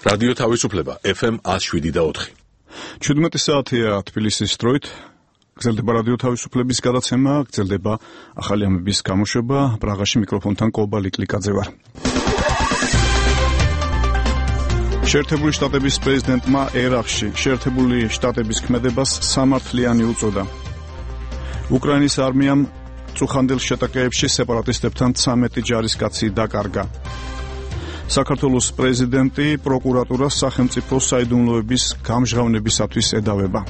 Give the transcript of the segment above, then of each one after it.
რადიო თავისუფლება FM 107.4. 17 საათია თბილისის დროით. გრძელდება რადიო თავისუფლების გადაცემა, გრძელდება ახალი ამბების გამოშვება. პრაღაში მიკროფონთან კობა ლიკლიკაძე ვარ. შეერთებული შტატების პრეზიდენტმა ერაყში შეერთებული შტატების ქმედებას სამართლიანი უწოდა. უკრაინის არმიამ წუხანდელ შეტაკეებში სეპარატისტებთან 13 ჯარისკაცი დაკარგა. საქართველოს პრეზიდენტი პროკურატურას სახელმწიფო საიდუმლოების გამჟღავნებისათვის ედავება.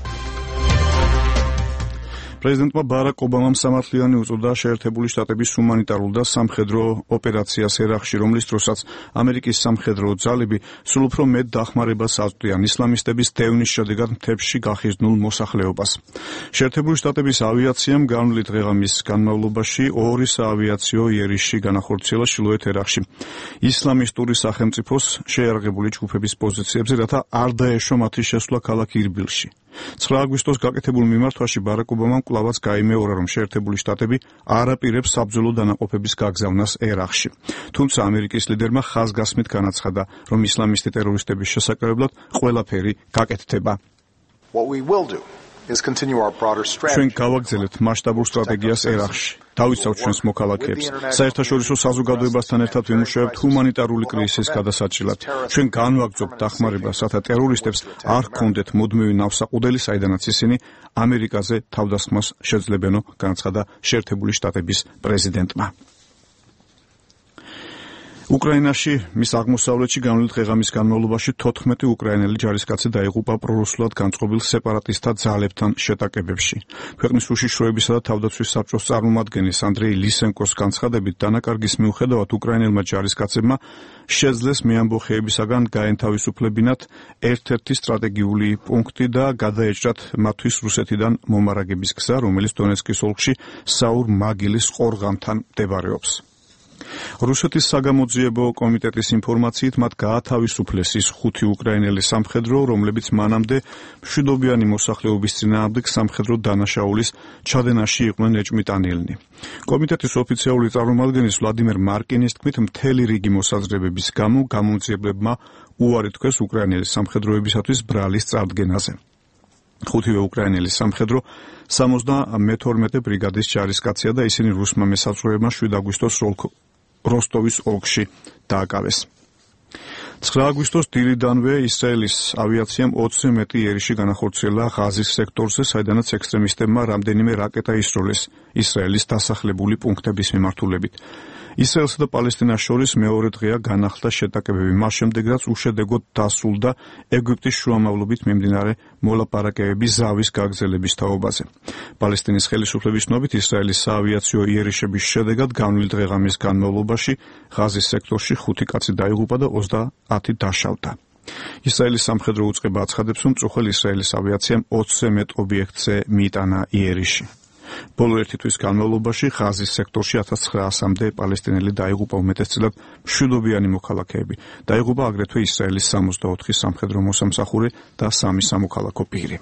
პრეზიდენტმა ბარაკ ობამამ სამართლიანი უწოდა შეერთებული შტატების ჰუმანიტარულ და სამხედრო ოპერაციას ერაყში, რომლის დროსაც ამერიკის სამხედრო ძალები სულ უფრო მეტ დახმარებას აწვდიან ისლამისტების დევნის შედეგად მთებში გახიზნულ მოსახლეობას. შეერთებული შტატების ავიაციამ განვლილი დღე-ღამის განმავლობაში 2 საავიაციო იერიში განახორციელა ჩრდილოეთ ერაყში ისლამისტური სახელმწიფოს შეიარაღებული ჯგუფების პოზიციებზე, რათა არ დაეშვა მათი შესვლა ქალაქ ირბილში. 9 აგვისტოს გაკეთებულ მიმართვაში ბარაკ ობამამ კვლავაც გაიმეორა, რომ შეერთებული შტატები არ აპირებს საბრძოლო დანაყოფების გაგზავნას ერაყში. თუმცა ამერიკის ლიდერმა ხაზგასმით განაცხადა, რომ ისლამისტი ტერორისტების შესაკრებლად ყველაფერი გაკეთდება. ჩვენ გავაგრძელებთ მასშტაბურ სტრატეგიას ერაყში. დავიცავთ ჩვენს მოქალაქეებს. საერთაშორისო საზოგადოებასთან ერთად ვიმუშავებთ ჰუმანიტარული კრიზისის გადასაჭრელად. ჩვენ განვაგრძობთ დახმარებას, რათა ტერორისტებს არ ჰქონდეთ მუდმივი ნავსაყუდელი, საიდანაც ისინი ამერიკაზე თავდასხმას შეძლებენო, განაცხადა შეერთებული შტატების პრეზიდენტმა. უკრაინაში მის აღმოსავლეთში განვლილი დღე-ღამის განმავლობაში 14 უკრაინელი ჯარისკაცი დაიღუპა პრორუსულად განწყობილ სეპარატისტთა ძალებთან შეტაკებებში. ქვეყნის უშიშროებისა და თავდაცვის საბჭოს წარმომადგენლის ანდრეი ლისენკოს განცხადებით, დანაკარგის მიუხედავად უკრაინელმა ჯარისკაცებმა შეძლეს მეამბოხეებისაგან გაენთავისუფლებინათ ერთ-ერთი სტრატეგიული პუნქტი და გადაეჭრათ მათთვის რუსეთიდან მომარაგების გზა, რომელიც დონეცკის ოლქში საურ მაგილის ყორღანთან მდებარეობს. რუსეთის საგამოძიებო კომიტეტის ინფორმაციით მათ გაათავისუფლეს ის 5 უკრაინელი სამხედრო, რომლებიც მანამდე მშვიდობიანი მოსახლეობის წინააღმდეგ სამხედრო დანაშაულის ჩადენაში იყვნენ ეჭვმიტანილნი. კომიტეტის ოფიციალური წარმომადგენლის ვლადიმერ მარკინის თქმით, მთელი რიგი მოსაზრებების გამო გამომძიებლებმა უარი თქვეს უკრაინელი სამხედროებისათვის ბრალის წარდგენაზე. 5 უკრაინელი სამხედრო 72 ბრიგადის ჯარისკაცია და ისინი რუსმა მესაწვრეებმა 7 აგვისტოს როსტოვის ოლქში დააკავეს. 9 აგვისტოს დილიდანვე ისრაელის ავიაციამ 20-ზე მეტი იერიში განახორციელა ღაზის სექტორზე, საიდანაც ექსტრემისტებმა რამდენიმე რაკეტა ისროლეს ისრაელის დასახლებული პუნქტების მიმართულებით. ისრაელსა და პალესტინას შორის მეორე დღეა განახლდა შეტაკებები, მას შემდეგ რაც უშედეგოდ დასრულდა ეგვიპტის შუამავლობით მიმდინარე მოლაპარაკებები ზავის გაგრძელების თაობაზე. პალესტინის ხელისუფლების ცნობით, ისრაელის საავიაციო იერიშების შედეგად განვლილი დღე-ღამის განმავლობაში ღაზის სექტორში 5 კაცი დაიღუპა და 30 დაშავდა. ისრაელის სამხედრო უწყება აცხადებს, რომ წუხელ ისრაელის ავიაციამ 20-ზე მეტ ობიექტზე მიიტანა იერიში. ბოლო ერთი თვის განმავლობაში ღაზის სექტორში 1900-მდე პალესტინელი დაიღუპა, უმეტესწილად მშვიდობიანი მოქალაქეები. დაიღუპა აგრეთვე ისრაელის 64 სამხედრო მოსამსახურე და 3 სამოქალაქო პირი.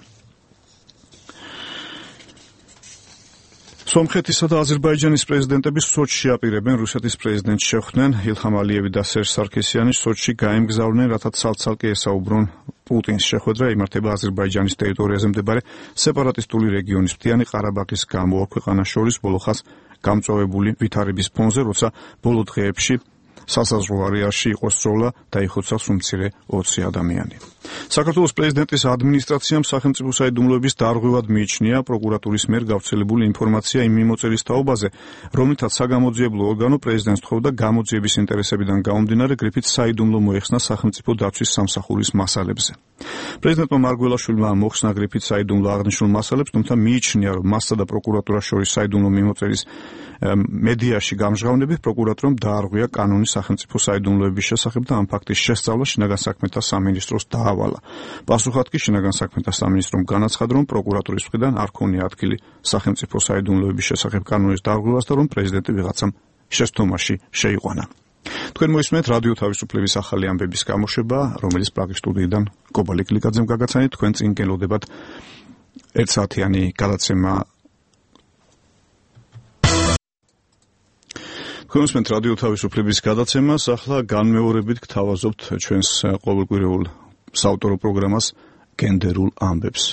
სომხეთისა და აზერბაიჯანის პრეზიდენტები სოჩში აპირებენ რუსეთის პრეზიდენტს შეხვდნენ. ილჰამ ალიევი და სერჟ სარქისიანი სოჩში გაემგზავრნენ, რათა ცალ-ცალკე ესაუბრონ პუტინს. შეხვედრა იმართება აზერბაიჯანის ტერიტორიაზე მდებარე სეპარატისტული რეგიონის მთიანი ყარაბაღის გამო. ორ ქვეყანას შორის ბოლოხას გამწვავებული ვითარების ფონზე, როცა ბოლო დღეებში სასაზღვრო არეალში იყო სწავლა და იხოცავს უმცირე 20 ადამიანი. საქართველოს პრეზიდენტის ადმინისტრაციამ სახელმწიფო საიდუმლოების დარღვევად მიიჩნია პროკურატურის მიერ გავრცელებული ინფორმაცია იმ მიმოწერის თაობაზე, რომლითაც საგამოძიებლო ორგანო პრეზიდენტს თხოვდა გამოძიების ინტერესებიდან გამომდინარე გრიფით საიდუმლო მოეხსნა სახელმწიფო დაცვის სამსახურის მასალებზე. პრეზიდენტმა მარგველაშვილმა მოხსნა გრიფით საიდუმლო აღნიშნულ მასალებს, თუმცა მიიჩნია, რომ მასსა და პროკურატურას შორის საიდუმლო მიმოწერის მედიაში გამჟღავნებით პროკურატურამ დაარღვია კანონი სახელმწიფო საიდუმლოების შესახებ და ამ ფაქტის შესწავლა შინაგან საქმეთა სამინისტროს დაავალა. პასუხად კი შინაგან საქმეთა სამინისტრომ განაცხადა, რომ პროკურატურის მხრიდან არ ქონია ადგილი სახელმწიფო საიდუმლოების შესახებ კანონის დარღვევას და რომ პრეზიდენტი ვიღაცამ შეცდომაში შეიყვანა. თქვენ მოისმენთ რადიო თავისუფლების ახალი ამბების გამოშვება, რომელიც პრაღის სტუდიიდან კობა ლიკლიკაძემ გაგაცანით. თქვენ წინ გელოდებათ 1 საათიანი გადაცემა Გონსმენთ რადიო თავისუფლების გადაცემას, ახლა განმეორებით გთავაზობთ ჩვენს ყოველკვირეულ საავტორო პროგრამას გენდერულ ამბებს.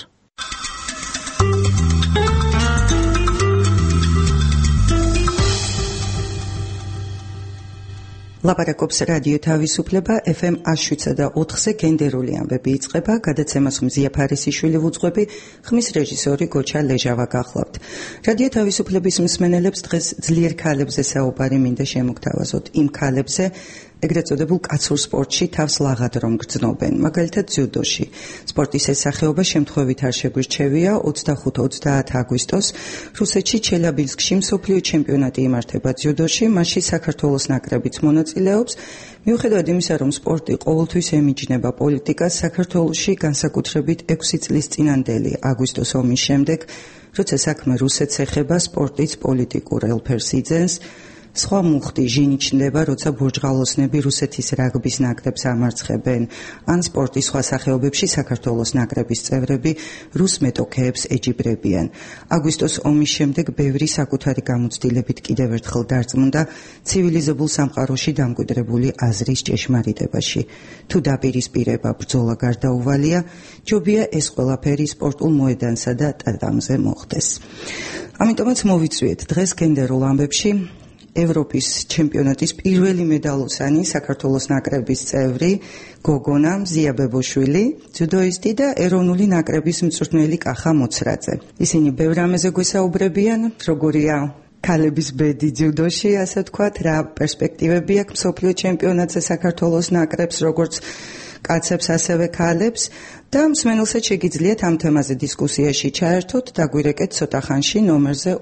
ლაპარაკობს რადიო თავისუფლება FM 107.4-ზე გენდერული ამბები იწყება, გადაცემას მზია ფარისიშვილი ვუძღვები, ხმის რეჟისორი გოჩა ლეჟავა გახლავთ. რადიო თავისუფლების მსმენელებს დღეს ძლიერ ქალებზე საუბარი მინდა შემოგთავაზოთ, იმ ქალებზე, ეგრეთ წოდებულ კაცურ სპორტში თავს ლაღად რომ გრძნობენ, მაგალითად ძიუდოში. სპორტის ეს სახეობა შემთხვევით არ შეგვირჩევია, 25-30 აგვისტოს რუსეთში ჩელაბინსკში მსოფლიო ჩემპიონატი იმართება ძიუდოში, მასში საქართველოს ნაკრებიც მონაწილეობს. მიუხედავად იმისა, რომ სპორტი ყოველთვის ემიჯნება პოლიტიკას, საქართველოში განსაკუთრებით 6 წლის წინანდელი აგვისტოს ომის შემდეგ, როცა საქმე რუსეთს ეხება, სპორტიც პოლიტიკურ ელფერს იძენს. სხვა მუხტი ჟინიშნდება, როცა ბურჯღალოსნები რუსეთის რაგბის ნაკრებს ამარცხებენ, ან სპორტის სხვა სახეობებში საქართველოს ნაკრების წევრები რუს მეტოქეებს ეჯიბრებიან. აგვისტოს ომის შემდეგ ბევრი საკუთარი გამოცდილებით კიდევ ერთხელ დარწმუნდა ცივილიზებულ სამყაროში დამკვიდრებული აზრის ჭეშმარიტებაში. თუ დაპირისპირება ბრძოლა გარდაუვალია, ჯობია ეს ყველაფერი სპორტულ მოედანსა და ტატამზე მოხდეს. ამიტომაც მოვიწვიეთ დღეს გენდერულ ამბებში ევროპის ჩემპიონატის პირველი მედალოსანი საქართველოს ნაკრების წევრი გოგონა მზია ბებოშვილი, ძიუდოისტი და ეროვნული ნაკრების მწვრთნელი კახა მოცრაძე. ისინი ბევრ რამეზე გვესაუბრებიან, როგორია ქალების ბედი ძიუდოში, ასე ვთქვათ, რა პერსპექტივები აქვს მსოფლიო ჩემპიონატზე საქართველოს ნაკრებს, როგორც კაცებს, ასევე ქალებს და მსმენელსაც შეგიძლიათ ამ თემაზე დისკუსიაში ჩაერთოთ, დაგვირეკეთ ცოტა ხანში ნომერზე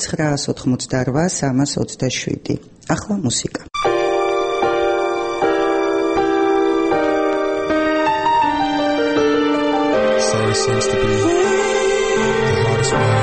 2988327. ახლა მუსიკა. Sorry seems to be the hardest one.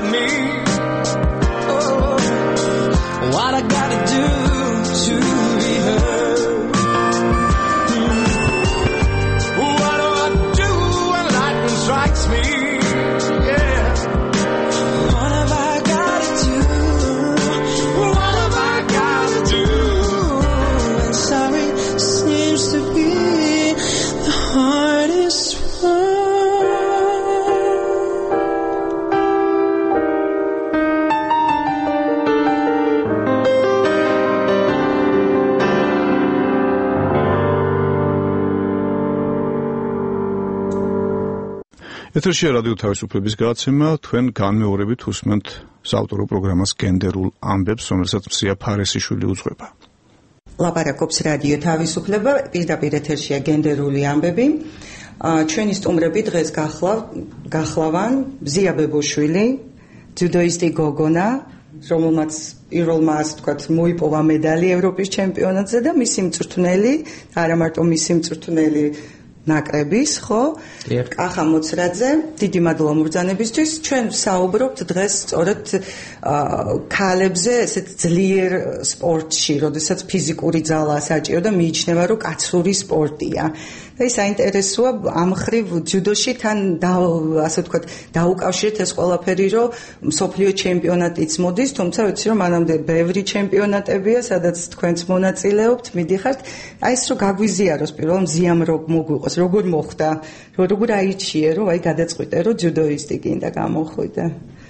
What I gotta do to her. What do I do when lightning strikes me? Yeah. What have I gotta do? What have I gotta do? And sorry seems to be the hardest one. ეთერშია რადიო თავისუფლების გადაცემა, თქვენ განმეორებით უსმენთ საავტორო პროგრამას გენდერულ ამბებს, რომელსაც მსია ფარესიშვილი უძღვება. ლაპარაკობს რადიო თავისუფლება, პირდაპირ ეთერშია გენდერული ამბები. ჩვენი სტუმრები დღეს გახლავან მზია ბებოშვილი, ძუდოისტი გოგონა, რომელმაც პირველმა ასე ვთქვათ მოიპოვა მედალი ევროპის ჩემპიონატზე და მისი მწვრთნელი, არა მარტო მისი მწვრთნელი ნაკრების, ხო? კახა მოცრაძე, დიდი მადლობა მობრძანებისთვის. ჩვენ საუბრობთ დღეს სწორედ ქალებზე, ესეთ ძლიერ სპორტში, როდესაც ფიზიკური ძალა საჭირო და მიიჩნევა, რომ კაცური სპორტია. და ის საინტერესოა ამ ხრივ ჯუდოში თან ასე ვთქვათ, დაუკავშირეთ ეს ყველაფერი, რომ მსოფლიო ჩემპიონატიც მოდის, თუმცა ვიცი, რომ მანამდე ბევრი ჩემპიონატებია, სადაც თქვენც მონაწილეობთ, მიდიხართ. აი ეს რომ გაგვიზიაროს პირველ მზიამ რო მოგვიყოს, როგორ მოხდა, როგორ აიჩიე, რომ აი გადაწყვიტე, რომ ჯუდოისტი გინდა გამოხვიდე.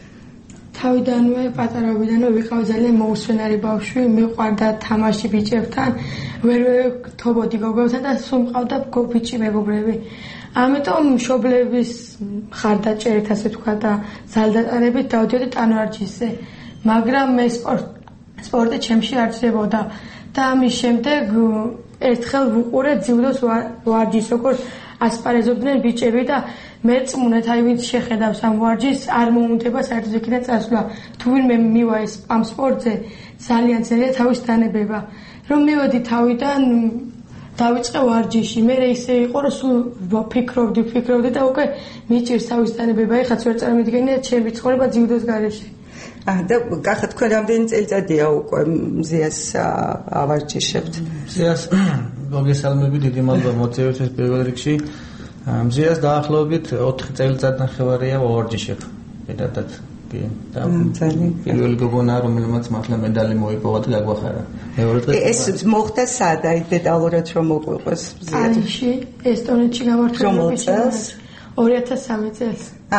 თავიდანვე პატარაობიდანვე ვიყავ ძალიან მოუსვენარი ბავშვი, მიყვარდა თამაში ბიჭებთან, ვერ ვთობოდი გოგოებთან და სულ მყავდა ბიჭი მეგობრები. ამიტომ მშობლების მხარდაჭერით, ასე ვთქვა და ზალდატანებით დავდიოდი ტანვარჯიშზე. მაგრამ მე სპორტი ჩემში არ ძლებოდა და ამის შემდეგ ერთხელ ვუყურე ძიუდოს ვარჯიშს, როგორც ასპარეზობდნენ ბიჭები და მეც უნეთ, აი ვინც შეხედავს ამ ვარჯიშს, არ მოუნდება საერთოდ იქიდან წასვლა. თუ ვინმე მივა ამ სპორტზე, ძალიან თავის დანებება. რომ მივედი თავიდან, დავიწყე ვარჯიში. მე ისე იყო, რომ სულ ფიქრობდი და უკვე მიჭირს თავის დანებება. ეხაც ვერ წარმოვიდგენია ჩემი ცხოვრება ძიუდოს გარეშე. და კახა თქვენ რამდენი წელიწადია უკვე მზიას ავარჯიშებთ? მზიას მოგესალმები, დიდი მადლობა მოწვევისთვის პირველ რიგში. მზიას დაახლოებით 4 წელიწად ნახევარია ვარჯიშებ. პირადად კი. და პირველი გოგონა, რომელმაც მართლა მედალი მოიპოვა და გაგვახარა. მეორე დღეს ეს მოხდა სად? აი დეტალურად რომ მოყვიყოს მზია. აიში, ესტონეთში გამართული წელს 2003 წელს.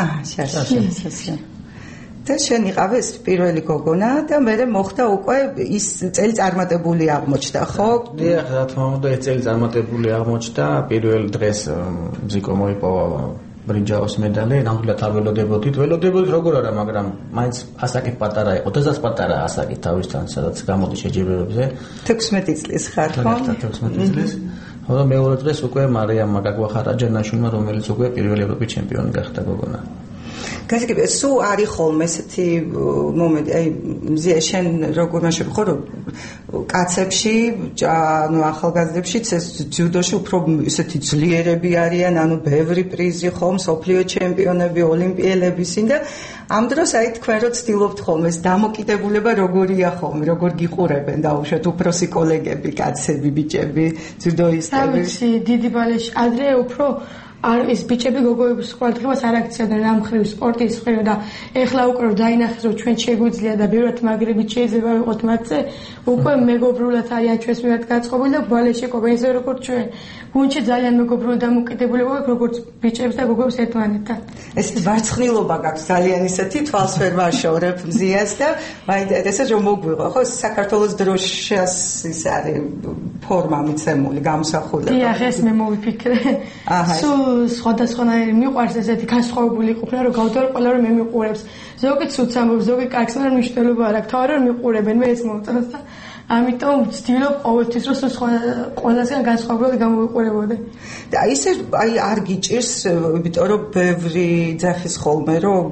შაშა. და შენ იყავი ეს პირველი გოგონა და მე მოხდა უკვე ის წელი წარმატებული აღმოჩნდა, ხო? დიახ, რა თქმა უნდა, ეს წელი წარმატებული აღმოჩნდა. პირველ დღეს მზიკო მოიპოვა ბრინჯაოს მედალი, ნამდვილად არ ველოდებოდით, როგორ არა, მაგრამ მაინც ასაკით პატარა იყო, დედას პატარა ასაკით თავისთან, სადაც გამოდი შეჯიბრებებზე. 16 წლის ხარ, ხო? 16 წლის. ხოლო მეორე დღეს უკვე მარიამმა გაგვახარა ჯანაშვილმა, რომელიც უკვე პირველი ევროპის ჩემპიონი გახდა გოგონა. გასაგებია, სულ არის ხოლმე ესეთი მომენტი, აი მზია შენ როგორ მაშინ ხო რომ კაცებში, ანუ ახალგაზრდებშიც ეს ჯუდოში უფრო ესეთი ძლიერები არიან, ანუ ბევრი პრიზი ხო, მსოფლიო ჩემპიონები, ოლიმპიელებისინ და ამ დროს აი თქვენ რო ცდილობთ ხოლმე ეს დამოკიდებულება როგორია ხოლმე, როგორ გიყურებენ დაუშვათ უფროსი კოლეგები, კაცები, ბიჭები, ჯუდოისტები. თავისი დიდი ბალეში ადრე უფრო ის ბიჭები გოგოების ყურადღებას არ აქცევდნენ ამ ხრივ სპორტის ხრივ და ეხლა უკვე რომ დაინახეს რომ ჩვენ შეგვიძლია და ბევრად მაგრებით შეიძლება ვიყოთ მათზე, უკვე მეგობრულად არიან ჩვენს მიმართ გაწყობილი და ბალეში ყოფენ ისე როგორც ჩვენ. გუნდში ძალიან მეგობრული დამოკიდებულება აქვს როგორც ბიჭებს და გოგოებს ერთმანეთთან. ეს ვარცხნილობა გაქვს ძალიან ისეთი თვალს ვერ ვაშორებ მზიას და მაინტერესებს რომ მოგვიღო, ხო, საქართველოს დროშას ის არის ფორმა მიცემული, გამოსახულება. დიახ, ეს მე მოვიფიქრე. სხვადასხვანაირი მიყვარს ესეთი განსხვავებული ყოფნა რომ გავდივარ ყველა რომ მე მიყურებს ზოგი ცუც ამბობს ზოგი კარგს მაგრამ მნიშვნელობა არ აქვს თავი რომ მიყურებენ მე ეს მომწონს და ამიტომ ვცდილობ ყოველთვის რომ ყველასგან განსხვავებულად გამოვიყურებოდე და ისე აი არ გიჭირს იმიტომ რომ ბევრი ძახის ხოლმე რომ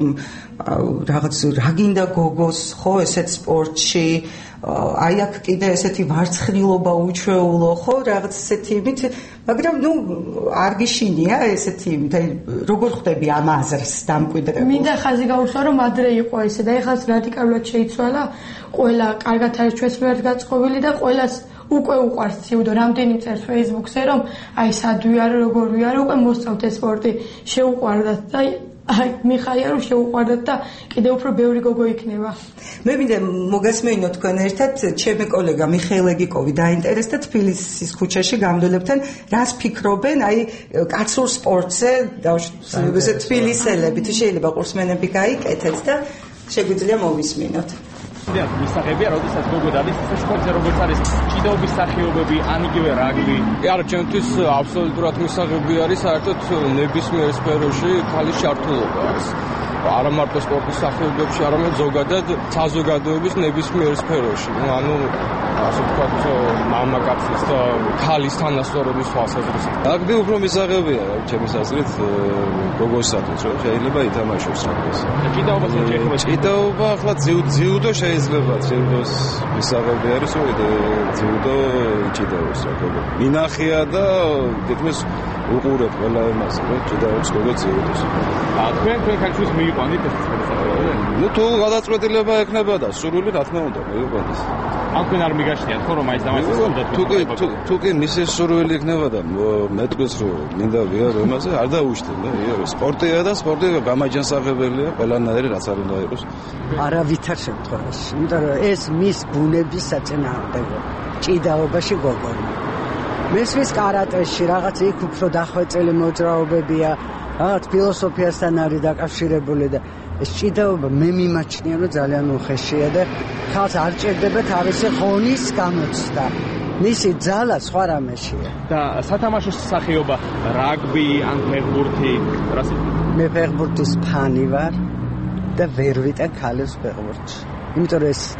რაღაც რა გინდა გოგოს ხო ესეთ სპორტში აი აქ კიდე ესეთი ვარცხნილობა უჩვეულო ხო რაღაც ესეთი იმით მაგრამ ნუ არ გიშინია ესეთი იმით აი როგორ ხვდები ამ აზრს დამკვიდრებულ მინდა ხაზი გაუსვა რომ ადრე იყო ესე და ეხლა რადიკალურად შეიცვალა ყველა კარგად არის ჩვენს მიმართ გაწყობილი და ყველას უკვე უყვარს ძიუდო, რამდენი წერს Facebook-ზე, რომ აი სადვიარო, როგორ ვიარო, უკვე მოსწავთ ეს სპორტი, შეუყვარდათ და აი მიხარია რომ შეუყვარდათ და კიდევ უფრო ბევრი გოგო იქნება. მე მინდა მოგასმენო თქვენ ერთად ჩემი კოლეგა მიხეილ ეგიკოვი დაინტერესდა თბილისის ქუჩაში გამდელებთან რას ფიქრობენ აი კაცურ სპორტზე და თბილისელები თუ შეიძლება ყურსმენები გაიკეთეთ და შეგვიძლია მოვისმინოთ. და მისაღებია, როდესაც გოგო დადის სპორტზე როგორც არის ჭიდაობის სახეობები, ან იგივე რაგბი. არა, ჩემთვის აბსოლუტურად მისაღები არის საერთოდ ნებისმიერ სფეროში ქალის ჩართულობა არის. არა მარტო სპორტის სახეობებში, არამედ ზოგადად საზოგადოების ნებისმიერ სფეროში. ანუ ასე ვთქვათ, მამაკაცის და ქალის თანასწორობის თვალსაზრისით. რაგბი უფრო მისაღებია, ჩემის აზრით, გოგოსათვის, რომ შეიძლება ითამაშოს რაგბის. ჭიდაობას არ შეიძლება. ჭიდაობა ახლა ძიუდო შეიძლება, ძიუდოს მისაღები არის, რომ ძიუდო ჭიდაობს რა გოგო. მინახია და თითქმის უყურებ ყველა იმას, რომ ჭიდაობს გოგო ძიუდოს. თქვენ ქალიშვილს მიიყვანით ეს სპორტი? ნუ თუ გადაწყვეტილება ექნება და სურვილი რა თქმა უნდა მიიყვანეს. ან თქვენ არ მიგაშლიათ ხო რომ აიც დამასწროს უნდა თუ კი მისი სურვილი ექნება და მეტყვის რომ მინდა ვიარო იმაზე არ დაუშვი და ვიარო სპორტია და სპორტი გამაჯანსაღებელია ყველანაირი რაც არ უნდა იყოს. არავითარ შემთხვევაში, იმიტომ რომ ეს მის ბუნების საწინააღმდეგო ჭიდაობაში გოგონა. მესმის კარატეში რაღაც იქ უფრო დახვეწილი მოძრაობებია, რაღაც ფილოსოფიასთან არის დაკავშირებული და ეს ჭიდაობა მე მიმაჩნია რომ ძალიან უხეშია და ხალხს არ ჭირდება თავისი ღონის გამოცდა. მისი ძალა სხვა რამეშია. და სათამაშო სახეობა რაგბი ან ფეხბურთი, რასი? მე ფეხბურთის ფანი ვარ და ვერ ვიტან ქალებს ფეხბურთში. იმიტომ რომ ეს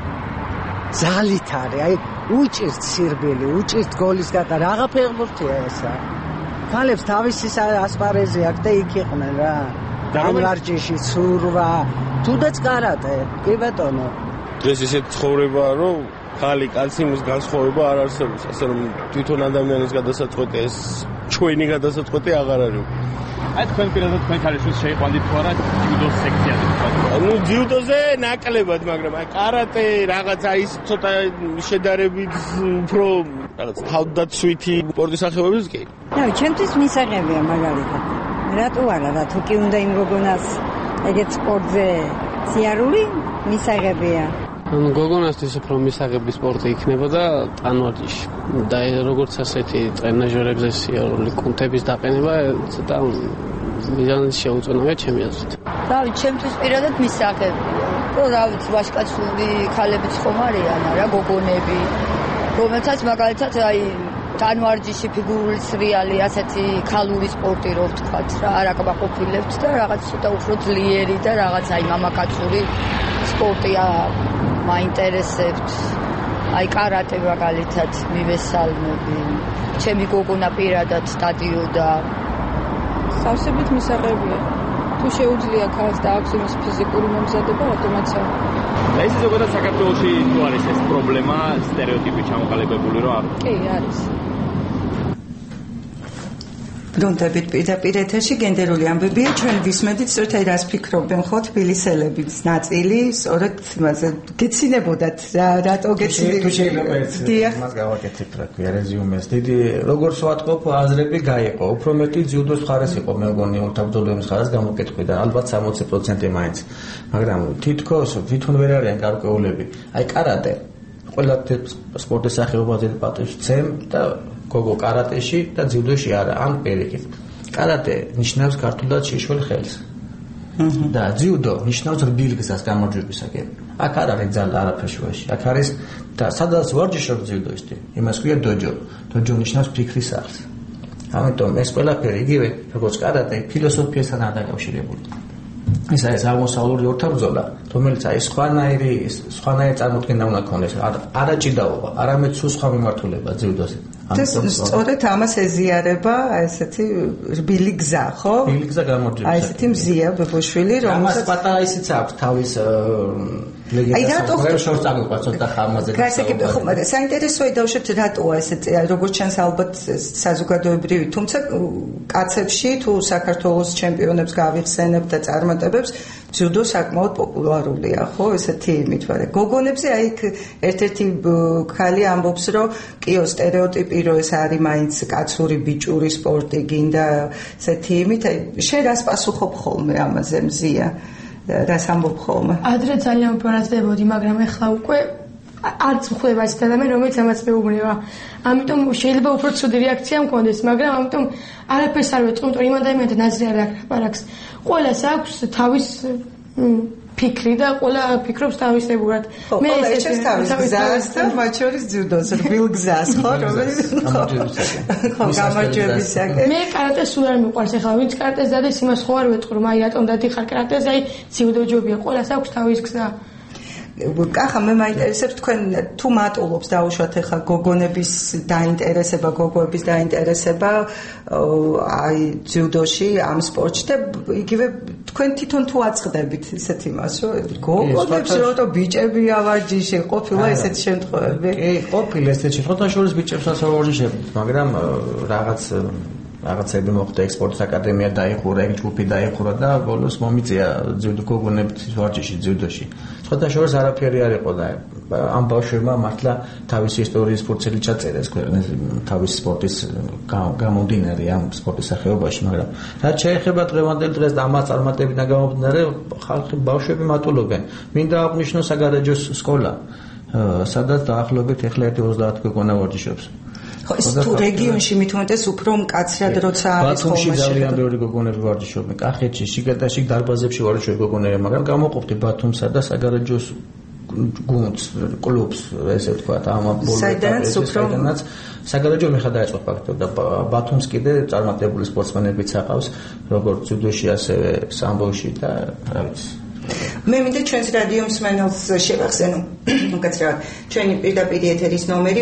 ძალით არის, აი უჭირთ სირბილი, უჭირთ გოლის გატა, რაღა ფეხბურთია ესა. ქალებს თავისი ასპარეზი აქვს და იქ იყვნენ რა. ანვარჯიში, ცურვა, თუდაც კარატე, კი ბატონო. დღეს ისეთ ცხოვრებაა, რომ ხალი კაცი იმის განსხვავება არ არსებობს, ასე რომ თვითონ ადამიანის გადასაწყვეტი ეს ჩვენი გადასაწყვეტი აღარ არის. აი თქვენ პირადად თქვენ ქალიშვილს შეიყვანდით თუ არა ჯუდოს სექციაზე თქვა? ნუ ჯუდოზე ნაკლებად, მაგრამ აი კარატე რაღაცა ის ცოტა შედარებით უფრო რაღაც თავდაცვითი სპორტის სახეობებს კი. ნუ ჩემთვის მისაღებია მაგალითად. რატო არა და თუ კი უნდა იმ გოგონას ეგეთ სპორტზე სიარული მისაღებია. გოგონასთვის უფრო მისაღები სპორტი იქნება და ტანვარჯიში და როგორც ასეთი ტრენაჟერებზე სიარული კუნთების დაყენება ცოტა მიზანს შეუწევია ჩემი აზრით. დავით, ჩემთვის პირადად მისაღებია. რა ვიცი, ვაჟკაცური ქალებიც ხომ არიან რა გოგონები, რომელთაც მაგალითად აი ტანვარჯიში ფიგურული სრიალი ასეთი ქალური სპორტი რო ვთქვათ რა არ აკმაყოფილებთ და რაღაც ცოტა უფრო ძლიერი და რაღაც აი მამაკაცური სპორტია მაინტერესებთ. აი კარატე მაგალითად მივესალმები. ჩემი გოგონა პირადად სტადიოდა. სავსებით მისაღებია. თუ შეუძლია ქალს და აქვს იმის ფიზიკური მომზადება, რატომაც არა. ეს ზოგადად საქართველოში თუ არის ეს პრობლემა, სტერეოტიპი ჩამოყალიბებული რო არ? კი, არის. ბრუნდებით პირდაპირ ეთერში გენდერული ამბებია ჩვენ ვისმენთ სწორედ აი რას ფიქრობენ ხო თბილისელების ნაწილი სწორედ იმაზე გეცინებოდათ რატო გეცინებოდათ თუ შეიძლება ერთ მას გავაკეთებთ რა ქვია რეზიუმეს დიდი როგორც ვატყობ აზრები გაიყო უფრო მეტი ჯუდოს მხარეს იყო მე მგონი თავდადების მხარეს გამოკეთები და ალბათ 60% მაინც მაგრამ თითქოს თვითონ ვერ არიან გარკვეულები აი კარატე ყველა სპორტის სახეობაზე პატივს ცემ და გოგო კარატეში და ჯუდოში არა ან პირიქით. კარატე ნიშნავს ქართულად შეშვალ ხელს. და ჯუდო ნიშნავს რბილ გზას გამარჯვებისაკენ. აქ არ არის ძალა არაფერში. აქ არის და სადაც ვარჯიშობს ჯუდოისტი. იმას ქვია დოჯო. დოჯო ნიშნავს ფიქრის სახლს. ამიტომ ეს ყველაფერი იგივე როგორც კარატე ფილოსოფიასთან არ დაკავშირებული. ეს არის აღმოსავლური ორთაბრძოლა, რომელიც აი სხვანაირი წარმოქმნა უნდა ქონდეს. არა ჭიდაობა, არამედ სულ სხვა მიმართულება ჯუდოზე. სწორედ ამას ეზიარება ესეთი რბილი გზა, ხო? რბილი გზა გამარჯვებისაკენ. აი ესეთი მზია ბებოშვილი, რომელსაც პატარა ისიც აქვს თავის აი რატო შორს წაგვიყვა ცოტა ხამაზე გასაგები ხო მაგრამ საინტერესოა დავუშვათ რატოა ესეთი როგორც ჩანს ალბათ საზოგადოებრივი თუმცა კაცებში თუ საქართველოს ჩემპიონებს გავიხსენებთ და წარმატებებს ძიუდო საკმაოდ პოპულარულია ხო ესეთი იმით მაგრამ გოგონებზე აი ერთ-ერთი ხალი ამბობს რომ კიო სტერეოტიპი რომ ეს არის მაინც კაცური ბიჭური სპორტი გინდა ესეთი იმით აი შენ რას პასუხობ ხოლმე ამაზე მზია რას ამბობ ხოლმე ადრე ძალიან ვფარაზდებოდი მაგრამ ეხლა უკვე არც მხდება ეს ადამიანი რომელიც ამას მეუბნება ამიტომ შეიძლება უფრო ცუდი რეაქცია მქონდეს მაგრამ ამიტომ არაფერს არ ვეწყობ იმიტომ იმ ადამიანთან აზრი არ აქვს ყველას აქვს თავის ფიქრი და ყველა ფიქრობს თავისებურად მე ეს თავის გზას და მათ შორის ძიუდოს რბილ გზას ხო რომელიც ხო გამარჯვებისაკენ მე კარატეს სულ არ მიყვარს ეხლა ვინც კარატეს დადეს იმას ხო არ ვეტყვი რომ აი რატომ დადიხარ კარატეს აი ძიუდო ჯობია ყველას აქვს თავის გზა კახა მე მაინტერესებს თქვენ თუ მატულობს დაუშვათ ახლა გოგონების დაინტერესება გოგოების დაინტერესება აი ძიუდოში ამ სპორტში და იგივე თქვენ თვითონ თუ აწყდებით ისეთ იმას რომ გოგონებს რომ ბიჭებია ვარჯიში ყოფილა ესეთი შემთხვევები კი ყოფილა ესეთი შემთხვევა შორის ბიჭებსაც ვარჯიშებთ მაგრამ რაღაცები მოხდა ექსპორტის აკადემია დაიხურა ეგ ჯგუფი დაიხურა და ბოლოს მომიწია ძიუდო გოგონების ვარჯიში ძიუდოში სხვათა შორის არაფერი არ იყო და ამ ბავშვებმა მართლა თავისი ისტორიის ფურცელი ჩაწერეს ქვეყნის თავისი სპორტის გამომდინარე ამ სპორტის სახეობაში მაგრამ რაც შეეხება დღევანდელ დღეს და ამას წარმატებიდან გამომდინარე ხალხი ბავშვები მატულობენ მინდა აღნიშნო საგარეჯოს სკოლა სადაც დაახლოებით ეხლა 30 გოგონა ვარჯიშობს ხო ეს თუ რეგიონში მithumetes უფრო მკაცრად როცა არის ხოლმე ბათუმში ძალიან ბევრი გოგონები ვარჯიშობენ კახეთში შიგადაში დარბაზებში ვარჯიშობენ გოგონები მაგრამ გამოყოფდი ბათუმსა და საგარეჯოს გუნდს კლუბს ესე ვთქვათ ამ ბოლოდანაც საგარეჯო მიხა დაიწყო ფაქტობრივად და ბათუმს კიდე წარმატებული სპორტსმენებიც აყავს როგორც ძუდოში ასევე სამბოში და რა ვიცი მე მინდა ჩვენს რადიო მსმენელს შევახსენო უკაცრავად ჩვენი პირდაპირ ეთერის ნომერი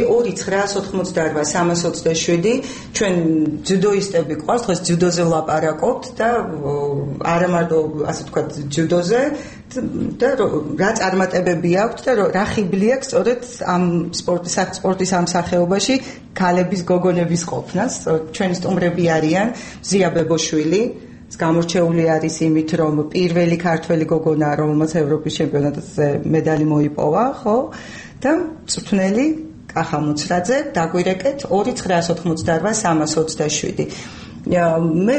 2988327 ჩვენ ძუდოისტები გვყავს დღეს ძუდოზე ვლაპარაკობთ და არა მარტო ასე ვთქვათ ძუდოზე და რა წარმატებები აქვს და რა ხიბლი აქვს სწორედ ამ სპორტის ამ სახეობაში ქალების გოგონების ყოფნას ჩვენი სტუმრები არიან ზია ბებოშვილი გამორჩეული არის იმით, რომ პირველი ქართველი გოგონა, რომელმაც ევროპის ჩემპიონატზე მედალი მოიპოვა, ხო? და მწვრთნელი კახა მუცრაძე, დაგვირეკეთ 2988327. მე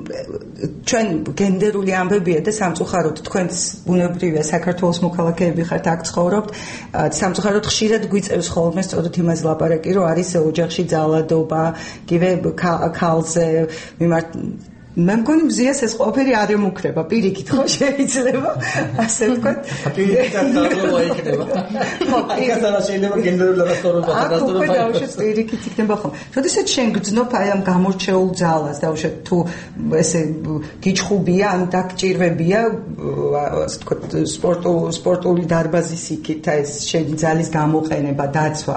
ჩვენ გენდერული ამბებია და სამწუხაროდ თქვენს ბუნებრივია საქართველოს მოქალაქეები ხართ აქ ცხოვრობთ სამწუხაროდ ხშირად გვიწევს ხოლმე სწორედ იმაზე ლაპარაკი რომ არის ოჯახში ძალადობა, გივე ქალზე მიმართ მე მგონი მზიას ეს ყველაფერი არ ემუქრება პირიქით ხო შეიძლება ასე ვთქვათ პირიქით არ დაგლოვა იქნება ხო პირიქით შეიძლება გენდერული რასტორობა გადასტურება დაუშვათ პირიქით იქნება ხო როდესაც შენ გძნობ აი ამ გამორჩეულ ძალას დაუშვათ თუ ესე გიჩხუბია ან დაგჭირვებია ასე ვთქვათ სპორტული დარბაზის იქით ეს შენი ძალის გამოყენება დაცვა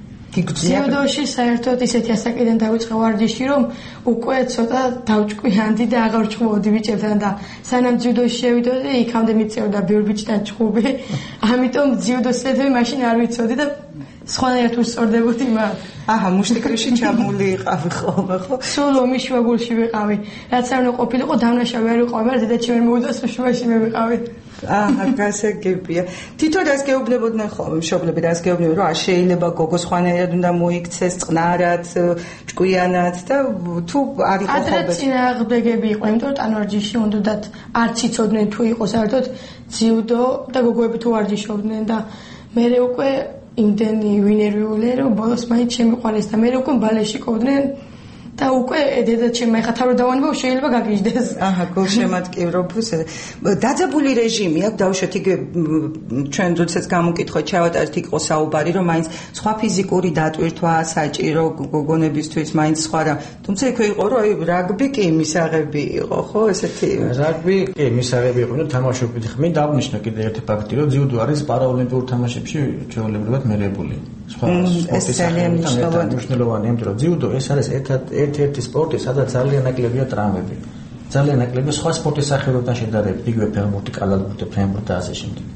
ძიუდოში საერთოდ ისეთი ასაკიდან დავიწყე ვარჯიში რომ უკვე ცოტა დავჭკვიანდი და აღარ ჭყობდი ბიჭებთან და სანამ ძიუდოში შევიდოდი იქამდე მიწევდა ბევრი ბიჭთან ჭყობი ამიტომ ძიუდოსები მაშინ არ ვიცოდი და სხვანაირად უსწორდებოდი მათ აჰა მუშტიკრიში ჩამული იყავი ხოლმე ხო სულ ომის შუაგულში ვიყავი რაც არ უნდა ყოფილიყო დამნაშავე არ ვიყავი მაგრამ დედაჩემ ვერ მოვიდა შუაში მე ვიყავი აჰა გასაგებია თვითონ რას გეუბნებოდნენ ხოლმე მშობლები რას გეუბნებოდნენ რომ არ შეიძლება გოგო სხვანაირად უნდა მოიქცეს წყნარად ჭკვიანად და თუ არ იყო ხოლმე ადრე წინააღმდეგები იყო იმიტომ რომ ტანვარჯიში უნდათ არც იცოდნენ თუ იყო საერთოდ ძიუდო და გოგოები თუ ვარჯიშობდნენ და მე უკვე იმდენი ვინერვიულე რომ ბოლოს მაინც შემიყვანეს და მე უკვე ბალეში ყოფდნენ და უკვე დედაჩემ ეხა თავი დავანება შეიძლება გაგიჟდეს აჰა გულშემატკივრობს დაძაბული რეჟიმი აქვს დაუშვათ იგივე ჩვენ როდესაც გამოკითხოთ ჩავატარეთ იყო საუბარი რომ მაინც სხვა ფიზიკური დატვირთვა საჭირო გოგონებისთვის მაინც სხვა რა თუმცა იქ იყო რომ აი რაგბი კი მისაღები იყო ხო ესეთი რაგბი კი მისაღები იყო და თამაშობდი ხმი დავნიშნე კიდე ერთი ფაქტი რომ ძიუდო არის პარაოლიმპიურ თამაშებში ჩვეულებრივად მერებული სხვა სპორტის სახეობებთან მნიშვნელოვანი იმიტომ რომ ძიუდო ეს არის ერთ-ერთი სპორტი, სადაც ძალიან ნაკლებია ტრამვები. ძალიან ნაკლებია სხვა სპორტის სახეობებთან შედარებით, იგივე ფეხბურთი, კალათბურთი, ფრენბურთი და ასე შემდეგ.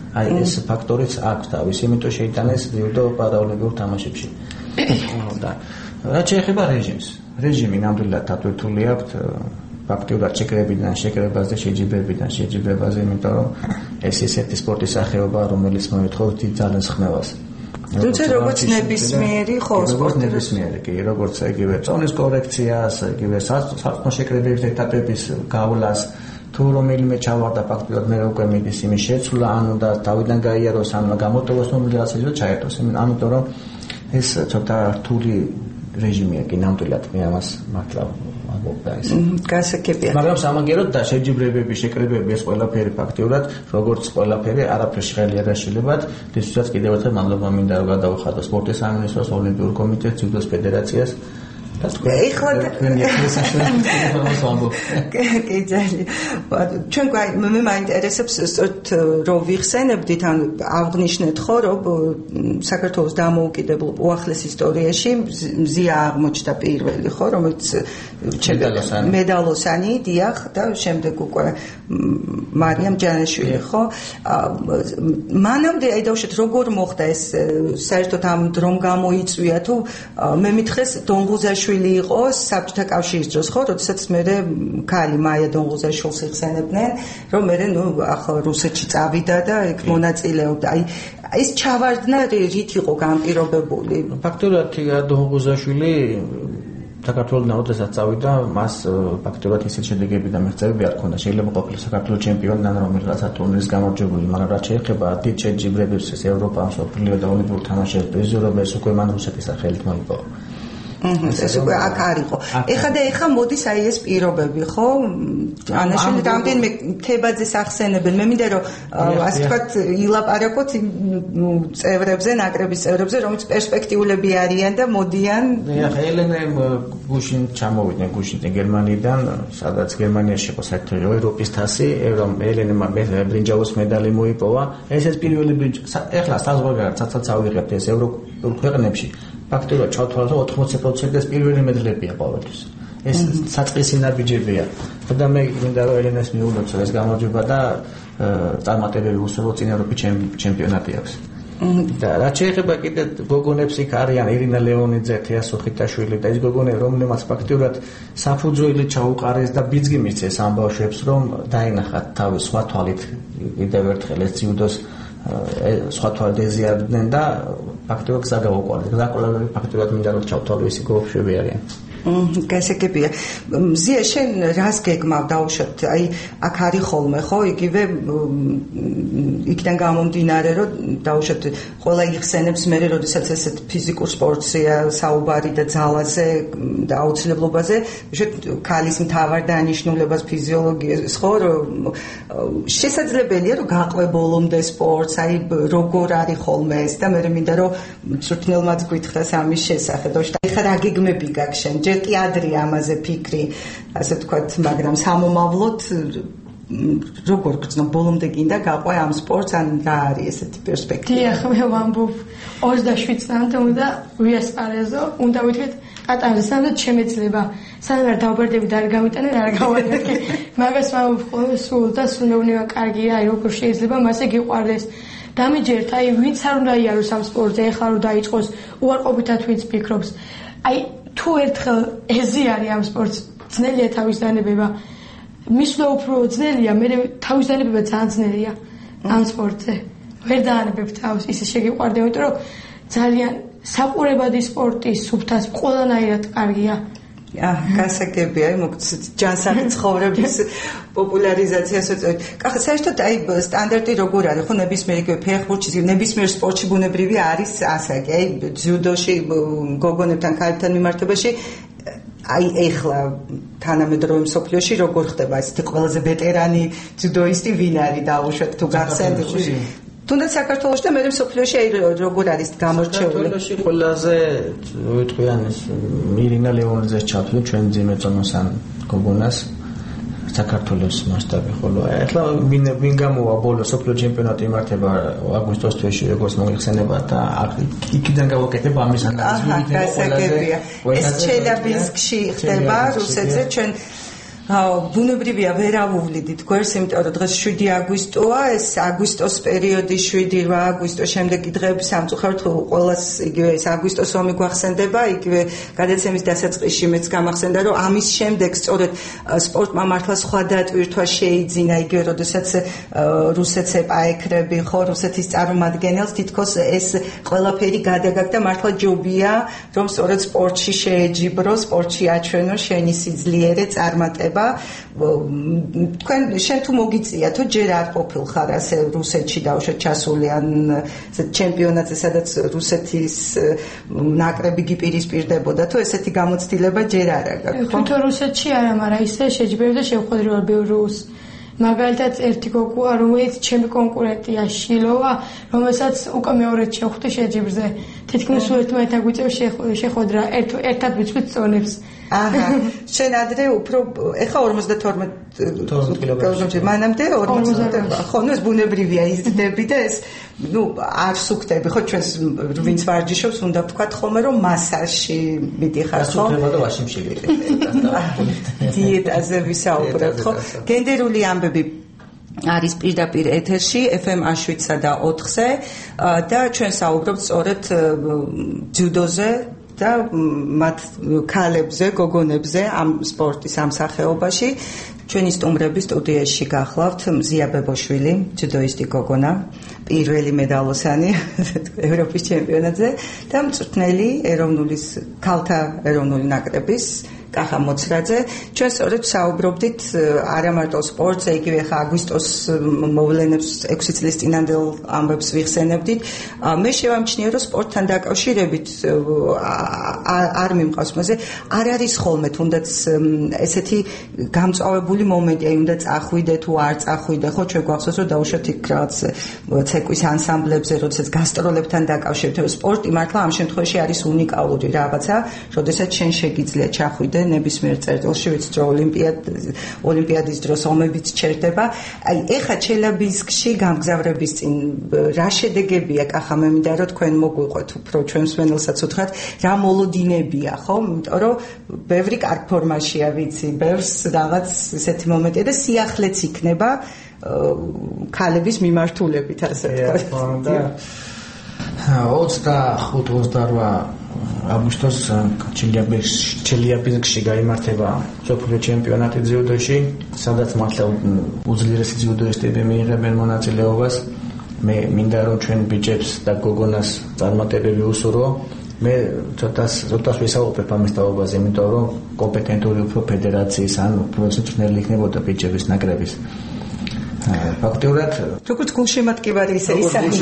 აი ეს ფაქტორიც აქვს თავის, იმიტომ შეიტანეს ჯუდო პარაოლიმპიურ თამაშებში. და რაც შეეხება რეჟიმს, რეჟიმი ნამდვილად დატვირთული აქვს ფაქტიურად შეკრებაზე, შეჯიბრებაზე, იმიტომ რომ ეს ესეთი სპორტის სახეობა, რომელიც მოითხოვს დიდ ძალის ხმევას. თუმცა როგორც ნებისმიერი ნებისმიერი კი, როგორც იგივე წონის კორექციას, იგივე საწმო შეკრებების ეტაპების გავლას, თუ რომელიმე ჩავარდა ფაქტიურად მე უკვე მიდის იმის შეცვლა, ანუ და თავიდან გაიაროს, ანუ გამოტოვოს მომიჯერაცია ჩაერთოს, ამიტომ რომ ეს ცოტა რთული რეჟიმია კი ნამდვილად მე ამას მართლა გასაგებია. მაგრამ სამაგეროდ და შეჯიბრებები, შეკრებები ეს ყველაფერი ფაქტიურად, როგორც ყველაფერი არაფერში ხელია გაშლილებად, თვითონაც კიდევ ერთხელ მადლობა მინდა რომ გადავხადო სპორტის სამინისტროს, ოლიმპიურ კომიტეტს, ჯუდოს ფედერაციას. ეხლა კი ძალიან. ჩვენ მე მაინტერესებს რომ ვიხსენებდით ან აღნიშნეთ ხო რომ საქართველოს დამოუკიდებელ უახლეს ისტორიაში მზია აღმოჩნდა პირველი ხო რომელიც მედალოსანი დიახ და შემდეგ უკვე მარიამ ჯანაშვილი ხო მანამდე აი დავუშვათ როგორ მოხდა ეს საერთოდ ამ დრომ გამოიწვია თუ მე მითხეს დონღუზაშვილი იყო საბჭოთა კავშირის დროს ხო როდესაც მე ქალი მაია დონღუზაშვილს იხსენებდნენ რომ მე ახლა რუსეთში წავიდა და იქ მონაწილეობდა აი ეს ჩავარდნა რით იყო განპირობებული ფაქტობრივად დონღუზაშვილი საქართველოსთან როდესაც წავიდა მას ფაქტობრივად ისეთ შედეგები და მიღწევები არ ჰქონდა შეიძლება ყოფილიყო საქართველოს ჩემპიონი და რომელიღაცა ტურნირის გამარჯვებული მაგრამ რაც შეეხება დიდ შეჯიბრებებს ეს ევროპა მსოფლიო და ოლიმპიურ თამაშებში პრიზიორობა ეს უკვე მან რუსეთის სახელით მოიპოვა ეს უკვე აქ არისო. ეხლა მოდის აი ეს პირობები, ხო? ანაშვილი რამდენიმე თებაძეს ახსენებენ. მე მინდა რომ ასე ვთქვათ ილაპარაკოთ წევრებზე, ნაკრების წევრებზე, რომლებიც პერსპექტიულები არიან და მოდიან. ეხლა ელენე გუშინ ჩამოვიდნენ გუშინ გერმანიიდან, სადაც გერმანიაში იყო საერთოდ ევროპის თასი, ელენე ბრინჯაოს медали მოიპოვა. ეს პირველი ეხლა საზღვარგარეთ ცაცაც ავიღებთ ეს ევროპულ ქვეყნებში. ფაქტობრივად ჩავთვალოთ 80% ეს პირველი მედლებია ყოველთვის. ეს საწყისი ნაბიჯებია. და მე მინდა რომ ელენას მიულოცო ეს გამარჯვება და წარმატებები უსწავლო წინ ევროპის ჩემპიონატი აქვს. და რაც შეეხება კიდე გოგონებს იქ არიან ირინა ლეონიძე, თეასო ხიტაშვილი და ის გოგონები რომლებმაც ფაქტობრივად საფუძველი ჩაუყარეს და ბიძგი მისცეს ამ ბავშვებს რომ დაინახათ თავის სხვა თვალით კიდევ ერთხელ ეს ჯუდოს სხვა თვალით ეზიარდნენ და ფაქტობრივად გზაგაუყარეს. გზაკვლევები ფაქტობრივად მინდა რომ ჩავთვალო ისე გოგონები არიან. გასაგებია. მზია შენ რას გეგმავ დაუშვათ? აი აქ არის ხოლმე ხო იგივე იქიდან გამომდინარე რომ დაუშვათ ყველა იხსენებს მე როდესაც ესეთ ფიზიკურ სპორტსია საუბარი და ძალაზე და აუცილებლობაზე ქალის მთავარ დანიშნულებას ფიზიოლოგიას ხო რომ შესაძლებელია რომ გაყვე ბოლომდე სპორტს აი როგორ არის ხოლმე ეს და მე მინდა რომ ცრთნელმაც გითხრას ამის შესახებ და ეხლა რა გეგმები გაქვს შენ ჯერ კი ადრე ამაზე ფიქრი ასე ვთქვათ მაგრამ სამომავლოდ როგორ გწნო ბოლომდე გინდა გაყვე ამ სპორტს ან რა არის ესეთი პერსპექტივა დიახ მე ვამბობ 27 წლამდე უნდა ვიასპარეზო უნდა ვიტყვით ატარებს სამდე შემეძლება სანამ არ დავბერდები და არ გამიტანენ არ გავარდე მაგას ვამბობ სულ და სულ მეუბნება კარგია აი როგორ შეიძლება მასე გიყვარდეს დამიჯერთ აი ვინც არ უნდა იაროს ამ სპორტზე ეხლა რომ დაიწყოს უარყოფითად ვინც ფიქრობს აი თუ ერთხელ ეზიარი ამ სპორტს ძნელია თავის დანებება მისვლა უფრო ძნელია მე თავის დანებება ძალიან ძნელია ამ სპორტზე ვერ დაანებებ თავს ისე შეგიყვარდა იმიტომ რომ ძალიან საყურებადი სპორტი სუფთას ყველანაირად კარგია გასაგებია მოკლედ ჯანსაღი ცხოვრების პოპულარიზაციას უწევთ. კახა საერთოდ აი სტანდარტი როგორ არის ხო ნებისმიერ ფეხბურთში ნებისმიერ სპორტში ბუნებრივი არის ასაკი აი ძიუდოში გოგონებთან ქალებთან მიმართებაში აი ეხლა თანამედროვე მსოფლიოში როგორ ხდება ესეთი ყველაზე ვეტერანი ძიუდოისტი ვინ არის დაუშვათ თუ გახსენდით თუნდაც საქართველოში და მე მსოფლიოში აი როგორ არის გამორჩეული საქართველოში ყველაზე ვიტყვიან ეს ირინა ლეონიძეს ჩავთვლით ჩვენ ძიმეწონოსან გოგონას საქართველოს მასშტაბი ხოლო ეხლა ვინ გამოვა ბოლო მსოფლიო ჩემპიონატი იმართება აგვისტოს თვეში როგორც მოიხსენება და იქიდან გავაკეთებ ამის ანალიზი ეს ჩელაბინსკში ხდება რუსეთზე ჩვენ ბუნებრივია ვერ ავუვლიდით გვერდს, იმიტომ რომ დღეს 7 აგვისტოა, ეს აგვისტოს პერიოდი 7-8 აგვისტოს შემდეგი დღეები სამწუხაროდ ყველას იგივე ეს აგვისტოს ომი გვახსენდება, იგივე გადაცემის დასაწყისში მეც გამახსენდა, რომ ამის შემდეგ სწორედ სპორტმა მართლა სხვა დატვირთვა შეიძინა, იგივე როდესაც რუსეთს ეპაექრები, ხო, რუსეთის წარმომადგენელს თითქოს ეს ყველაფერი გადაგაგდა, მართლა ჯობია, რომ სწორედ სპორტში შეეჯიბრო, სპორტში აჩვენო შენი სიძლიერე, წარმატება. თქვენ შენ თუ მოგიწია თუ ჯერ არ ყოფილხარ ასე რუსეთში დაუშვათ ჩასული ან ჩემპიონატზე სადაც რუსეთის ნაკრები გიპირისპირდებოდა თუ ესეთი გამოცდილება ჯერ არ აქვს ხო? თვითონ რუსეთში არა, მაგრამ ისე შეჯიბრებდი და შევხვედრი ვარ ბევრ რუს. მაგალითად ერთი გოგოა, რომელიც ჩემი კონკურენტია შილოვა, რომელსაც უკვე მეორედ შევხვდი შეჯიბრზე. თითქმის ერთმანეთთან გვიწევს შეხვედრა, ერთად ვიცვით წონებს. აჰა, შენ ადრე უფრო ეხა 52 კილოგრამში, მანამდე 40. ხო, ნუ ეს ბუნებრივია, იზრდები და ეს არ სუქდები, ხო, ჩვენს ვინც ვარჯიშობს, უნდა ვთქვათ ხოლმე, რომ მასაჟში მიდიხარ, ხო? სუქდება და ვაშიმში გიყიდე. დიეტაზე ვისაუბრებთ, ხო? გენდერული ამბები არის პირდაპირ ეთერში FM A7-სა და 4-ზე და ჩვენ საუბრობთ სწორედ ჯუდოზე და მათ ქალებზე, გოგონებზე ამ სპორტის ამ სახეობაში. ჩვენი სტუმრები სტუდიაში გახლავთ მზია ბებოშვილი, ჯუდოისტი გოგონა, პირველი მედალოსანი ევროპის ჩემპიონატზე და მწვრთნელი ქალთა ეროვნული ნაკრების კახა მოცრაძე. ჩვენ სწორედ საუბრობდით არა მარტო სპორტზე, იგივე ხა აგვისტოს მოვლენებს 6 წლის წინანდელ ამბებს ვიხსენებდით. მე შევამჩნია, რომ სპორტთან დაკავშირებით არ მიმყავს მასე, არ არის ხოლმე თუნდაც ესეთი გამწვავებული მომენტი, აი უნდა წახვიდე თუ არ წახვიდე, ხო, ჩვენ გვახსოვს, რომ დაუშვათ იქ რაღაც ცეკვის ანსამბლებზე, როდესაც გასტროლებთან დაკავშირებით, რომ სპორტი მართლა ამ შემთხვევაში არის უნიკალური რაღაცა, როდესაც შენ შეგიძლია ჩახვიდე ნებისმიერ წერტილში, ვიცით რომ ოლიმპიადის დროს ომებიც ჩერდება. აი ეხა ჩელაბინსკში გამგზავრების წინ რა შედეგებია, კახა მე მინდა რომ თქვენ მოგვიყვეთ უფრო ჩვენ მსმენელსაც უთხრათ, რა მოლოდინებია, ხო? იმიტომ რომ ბევრი კარგ ფორმაშია, ვიცი, ბევრს რაღაც ესეთი მომენტია და სიახლეც იქნება ქალების მიმართულებით, ასე ვთქვათ. 25-28 აგვისტოს ჩელიაბინსკში გაიმართება მსოფლიო ჩემპიონატი ძიუდოში, სადაც მართლა უძლიერესი ძიუდოისტები მიიღებენ მონაწილეობას. მე მინდა რომ ჩვენ ბიჭებს და გოგონას წარმატებები უსურვო. მე ცოტას ვისაუბრებ ამის თაობაზე, იმიტომ რომ კომპეტენტური უფრო ფედერაციის ან უფრო მწვრთნელი იქნებოდა ბიჭების ნაკრების. ფაქტიურად როგორც გულშემატკივარი ისე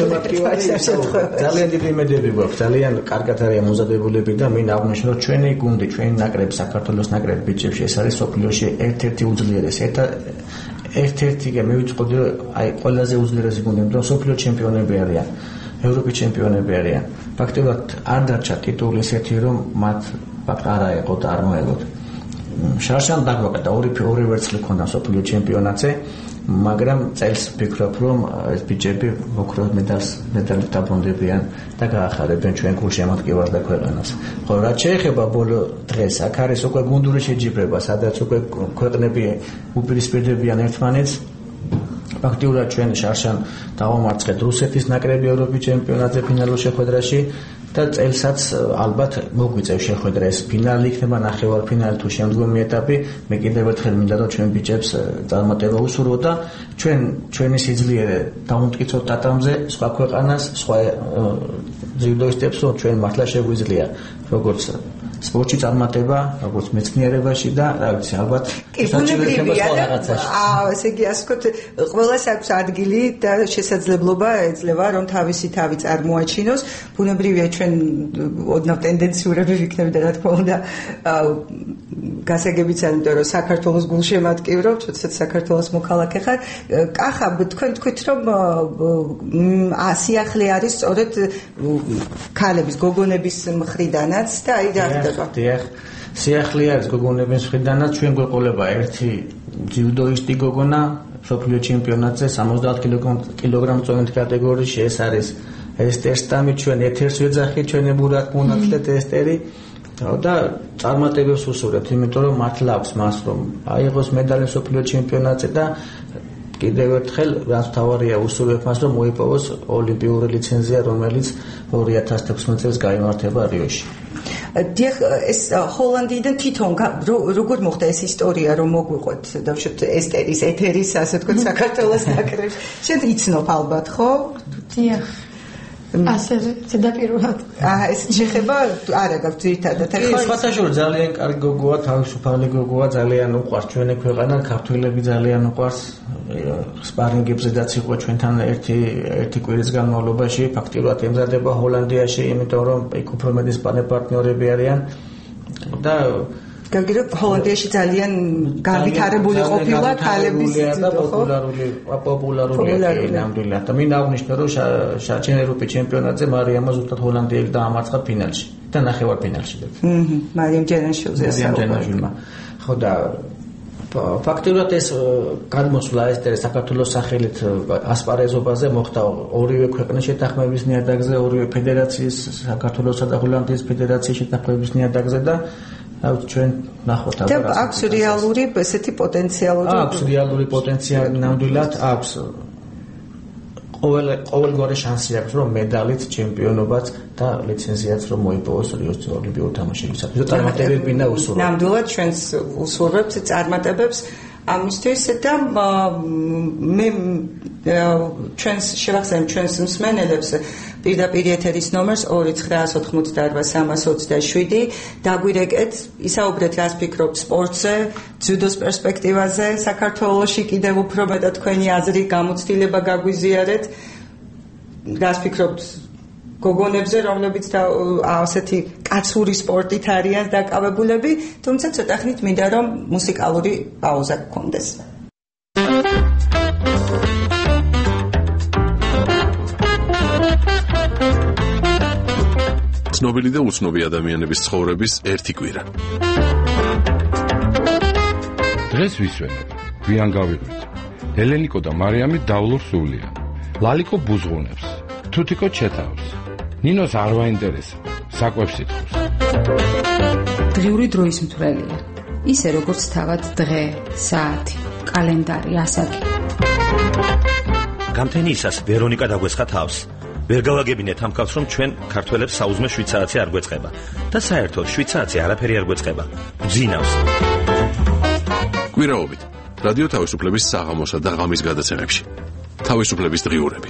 ძალიან დიდი იმედები გვაქვს, ძალიან კარგად არის მომზადებულები და მინდა აღნიშნო რომ ჩვენი გუნდი, ჩვენი ნაკრები, საქართველოს ნაკრები ბიჭებში ეს არის სოფლიოში ერთ-ერთი უძლიერესი. ერთ-ერთი მე ვიტყოდი რომ აი ყველაზე უძლიერესი გუნდი, რომ სოფლიო ჩემპიონები არიან, ევროპის ჩემპიონები არიან. ფაქტიურად არ დარჩა ტიტული ესეთი რომ მათ არ აეყოთ, არ მოეღოთ. შარშან დაგვაკეთა ორი ვერცხლი ქონდა სოფლიო ჩემპიონატზე. მაგრამ წელს ვფიქრობ, რომ ეს ბიჭები მოქროთ მედალით დაბრუნდებიან და გაახარებენ ჩვენ გულშემატკივარს და ქვეყანას. ხო, რაც შეეხება ბოლო დღეს, აქ არის უკვე გუნდური შეჯიბრება, სადაც უკვე ქვეყნები უპირისპირდებიან ერთმანეთს. ფაქტიურად ჩვენ შარშან დავამარცხეთ რუსეთის ნაკრები ევროპის ჩემპიონატზე ფინალურ შეხვედრაში და წელსაც ალბათ მოგვიწევს შეხვედრა, ეს ფინალი იქნება, ნახევარფინალი თუ შემდგომი ეტაპი. მე კიდევ ერთხელ მინდა რომ ჩვენ ბიჭებს წარმატება უსურვოთ და ჩვენი სიძლიერე დავუმტკიცოთ ტატამზე სხვა ქვეყანას, სხვა ძიუდოისტებს, რომ ჩვენ მართლა შეგვიძლია როგორც სპორტში წარმატება, როგორც მეცნიერებაში და რა ვიცი, ალბათ ბუნებრივია სხვა რაღაცაში. ესე იგი, ასე ვთქვათ, ყველას აქვს ადგილი და შესაძლებლობა ეძლევა, რომ თავისი თავი წარმოაჩინოს. ბუნებრივია, ჩვენ ოდნავ ტენდენციურები ვიქნები და რა თქმა უნდა, გასაგებიც არის, იმიტომ რომ საქართველოს გულშემატკივრობ, თუნდაც საქართველოს მოქალაქე ხარ. კახა, თქვენ თქვით, რომ სიახლე არის სწორედ ქალების, გოგონების მხრიდანაც და აი რა დიახ, სიახლე არის გოგონების მხრიდანაც. ჩვენ გვეყოლება ერთი ჯუდოისტი გოგონა მსოფლიო ჩემპიონატზე 70 კილოგრამ წონით კატეგორიაში. ეს არის ესტერ სტამი, ჩვენ ეთერს ვეძახით, ჩვენებურად მონათლეთ ესტერი და წარმატებებს უსურვებთ, იმიტომ რომ მართლა აქვს მას რომ აიღოს медаლი მსოფლიო ჩემპიონატზე და კიდევ ერთხელ რაც თავარია უსურვებთ მას რომ მოიპოვოს ოლიმპიური ლიცენზია, რომელიც 2016 წელს გაიმართება რიოში. დიახ, ეს ჰოლანდიიდან თვითონ როგორ მოხდა ეს ისტორია რომ მოგვიყოთ დავშოთ ესტერის ეთერის ასე ვთქვათ საქართველოს ნაკრებს. შენ იცნობ ალბათ, ხო? დიახ. ასე ზედაპირულად. ეს შეხება არა გაქვს ძირითადად. სხვათა შორის ძალიან კარგი გოგოა, თავისუფალი გოგოა, ძალიან უყვარს ჩვენი ქვეყანა, ქართველები ძალიან უყვარს. სპარინგებზედაც იყო ჩვენთან ერთი კვირის განმავლობაში, ფაქტიურად ემზადება ჰოლანდიაში, იმიტომ რომ იქ უფრო მეტი პარტნიორები არიან და გაგირო ჰოლანდიაში ძალიან განვითარებული ყოფილა ქალების და პოპულარულია ნამდვილად. და მინდა აღნიშნო რომ ჩემპიონატ ჩემპიონატზე მარიამა ზუსტად ჰოლანდიელი დაამარცხა ფინალში და ნახევარფინალში. მარიამ ჯერანშვილზე ასაუბრა. ხო და ფაქტიურად ეს გადმოსვლა ესტერე საქართველოს სახელით ასპარეზობაზე მოხდა ორივე ქვეყნის შეთანხმების ნიადაგზე, ორივე ფედერაციის, საქართველოსა და ჰოლანდიის ფედერაციის შეთანხმების ნიადაგზე და ჩვენ ნახოთ და აქვს რეალური ესეთი პოტენციალური პოტენციალი ნამდვილად აქვს ყოველგვარი შანსი აქვს რომ медаლით ჩემპიონობაც და ლიცენზიაც რომ მოიპოვოს რიოს ოლიმპიურ თამაშებისათვის. წარმატებები მინდა უსურვოთ. ნამდვილად ჩვენს უსურვებთ წარმატებებს ამისთვის და მე ჩვენს შევახსენებ ჩვენს მსმენელებს პირდაპირ ეთერის ნომერს 2988327 დაგვირეკეთ, ისაუბრეთ რას ფიქრობთ სპორტზე, ძუდოს პერსპექტივაზე საქართველოში, კიდევ უფრო მეტად თქვენი აზრი, გამოცდილება გაგვიზიარეთ. რას ფიქრობთ გოგონებზე, რომლებიც ასეთი კაცური სპორტით არიან დაკავებულები, თუმცა ცოტა ხნით მინდა რომ მუსიკალური პაუზა გქონდეს. ცნობილი და უცნობი ადამიანების ცხოვრების ერთი კვირა. დღეს ვისვენებ, გვიან გავიღვიძ. ელენიკო და მარიამი დავლურ სულიან. ლალიკო ბუზღუნებს, თუთიკო ჩეთავს. ნინოს არ ვაინტერესებს, საკვებს ითხოვს. დღიური დროის მთვრელია. ისე როგორც თავად დღე, საათი, კალენდარი, ასაკი. გამთენიისას ვერონიკა დაგვესხა თავს. ვერ გავაგებინეთ ამ კაცს რომ ჩვენ ქართველებს საუზმე შვიცარიცი არ გვეწყება და საერთოდ შვიცარიცი არაფერი არ გვეწყება. ბძინავს. კვირაობით რადიო თავისუფლების საღამოსა და ღამის გადაცემებში. თავისუფლების დღიურები.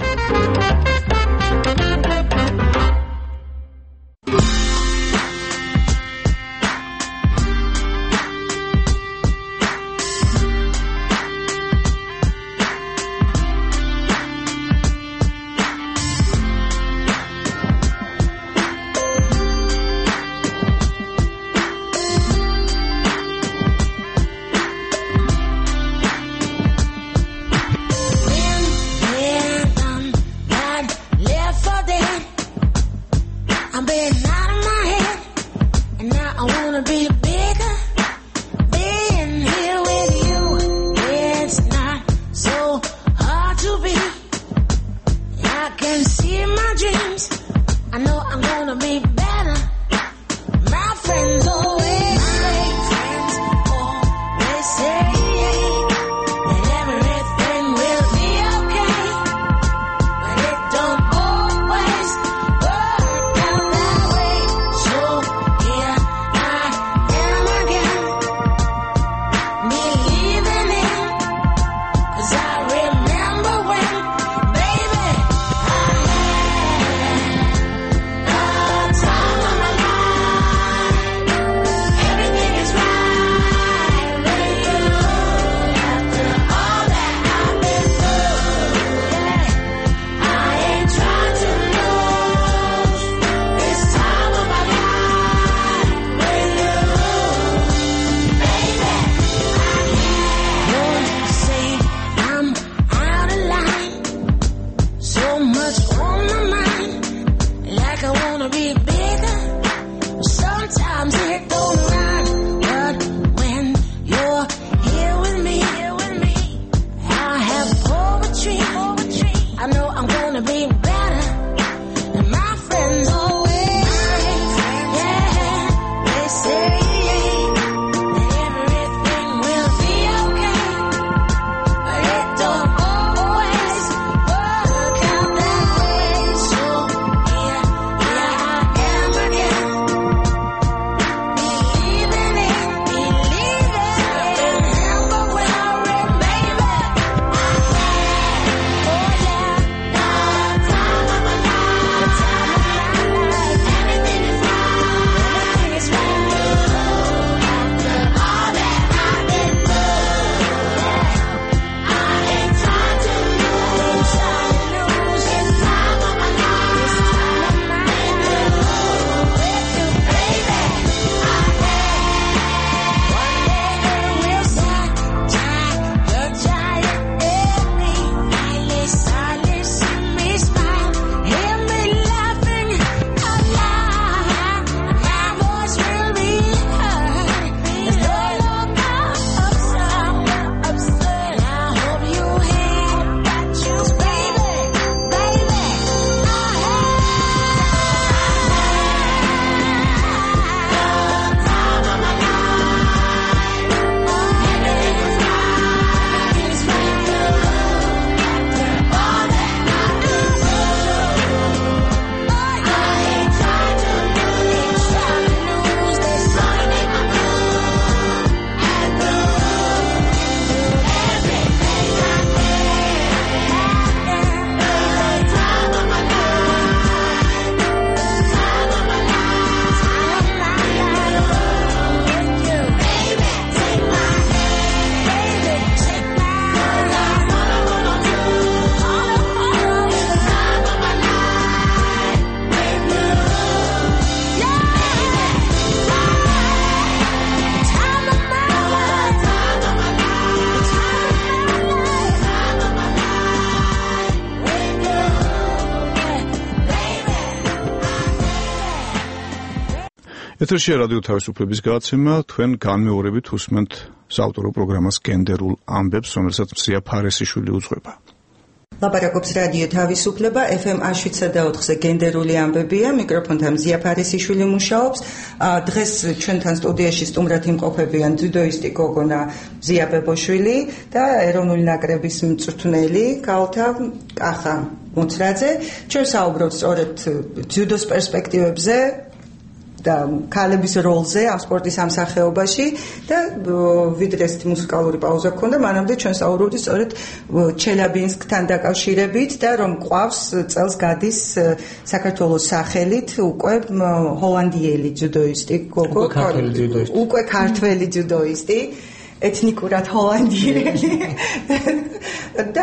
ეთერშია რადიო თავისუფლების გადაცემა, თქვენ განმეორებით უსმენთ საავტორო პროგრამას გენდერულ ამბებს, რომელსაც მზია ფარესიშვილი უძღვება. ლაპარაკობს რადიო თავისუფლება FM 107.4-ზე გენდერული ამბებია, მიკროფონთან მზია ფარესიშვილი მუშაობს. დღეს ჩვენთან სტუდიაში სტუმრად იმყოფებიან ძუდოისტი გოგონა მზია ბებოშვილი და ეროვნული ნაკრების მწვრთნელი ქალთა კახა მოცრაძე. ჩვენ საუბრობთ სწორედ ძუდოს პერსპექტივებზე და ქალების როლზე ამ სპორტის ამ სახეობაში და ვიდრე ეს მუსიკალური პაუზა გქონდა, მანამდე ჩვენ საუბრობდით სწორედ ჩელიაბინსკთან დაკავშირებით და რომ ყავს წელს გადის საქართველოს სახელით უკვე ჰოლანდიელი ძუდოისტი გოგო, უკვე ქართველი ძუდოისტი, ეთნიკურად ჰოლანდიელი და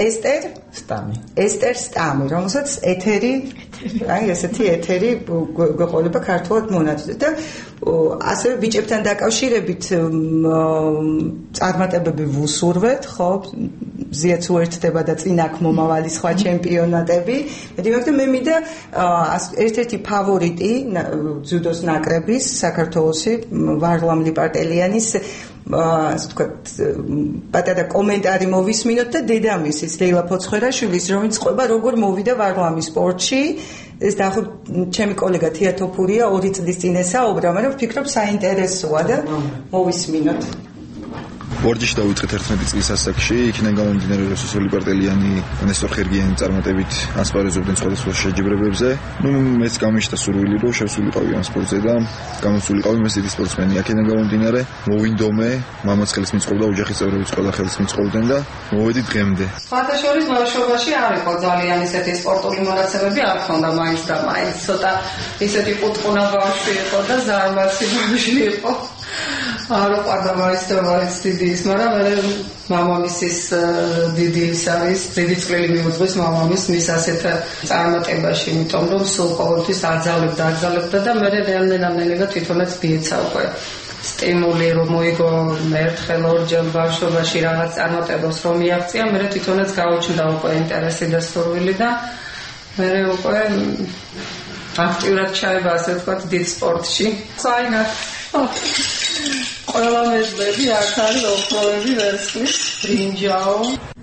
ესტერ სტამი, რომელსაც ეთერი, აი ესეთი ეთერი გვეყოლება ქართულად მონათლით და ასევე ბიჭებთან დაკავშირებით წარმატებები ვუსურვეთ, ხო? ზიაც უერთდება და წინ აქ მომავალი სხვა ჩემპიონატები. მე მინდა ერთ-ერთი ფავორიტი ძუდოს ნაკრების საქართველოსი ვარლამ ლიპარტელიანის ასე ვთქვათ, პატარა კომენტარი მოვისმინოთ და დედამისის ლეილა ფოცხვერაშვილის, რომელიც ყვება როგორ მოვიდა ვარლამის სპორტში. ეს დაახლოებით ჩემი კოლეგა თეატოფურია 2 წლის წინ ესაუბრა, მაგრამ ვფიქრობ საინტერესოა და მოვისმინოთ. ვარჯიში დავიწყეთ 11 წლის ასაკში, იქიდან გამომდინარე რომ სოსოლი პარტელიანი, ნესტორ ხერგიანი წარმატებით ასპარეზობდნენ სხვადასხვა შეჯიბრებებზე. მეც გამიშთა სურვილი რომ შევსულიყავი ამ სპორტზე და გამოსულიყავი მე დიდი სპორტსმენი. აქედან გამომდინარე მოვინდომე, მამაც ხელს მიწყობდა, ოჯახის წევრებიც ყველა ხელს მიწყობდნენ და მოვედი დღემდე. სხვადასხვა ბავშვობაში არ იყო ძალიან ისეთი სპორტული მონაცემები, არ ქონდა მაინც და მაინც ცოტა ისეთი ყუტყუნა ბავშვი იყო და ზარმაცი ბავშვი იყო. არ უყვარდა მაინც და მაინც დიდი ის, მაგრამ მამამისის დიდი ის არის, დიდი წვლილი მიუძღვის მამამის მის ასეთ წარმატებაში, იმიტომ რომ სულ ყოველთვის აძალებდა და მე რამდენადმე თვითონაც მიეცა უკვე სტიმული რომ მოიგო ერთხელ ორჯერ ბავშვობაში რაღაც წარმატებას რომ მიაღწია, მე თვითონაც გაუჩნდა უკვე ინტერესი და სურვილი და მე უკვე აქტიურად ჩაება ასე ვთქვათ დიდ სპორტში. საინათ ყველა მეზბები აქ არის ოქროები, ვერცხლის, ბრინჯაო.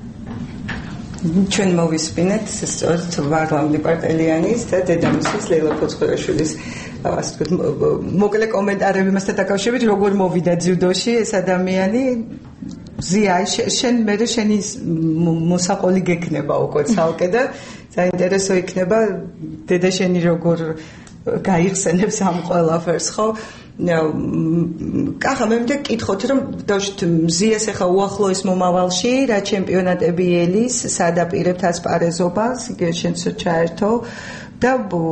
ჩვენ მოვისმინეთ სწორედ ვარლამ ლიპარტელიანის და დედამისის ლეილა ფოცხვერაშვილის ასე ვთქვათ მოკლე კომენტარები მასთან დაკავშირებით, როგორ მოვიდა ძუდოში ეს ადამიანი. ზია, შენ მე შენი მოსაყოლი გექნება უკვე ცალკე და საინტერესო იქნება დედა შენი როგორ გაიხსენებს ამ ყველაფერს, ხო? კახა მე მინდა გკითხოთ რომ დავშოთ მზიას ახლა უახლოეს მომავალში რა ჩემპიონატები ელის, სად აპირებთ ასპარეზობას, შენც ჩაერთო და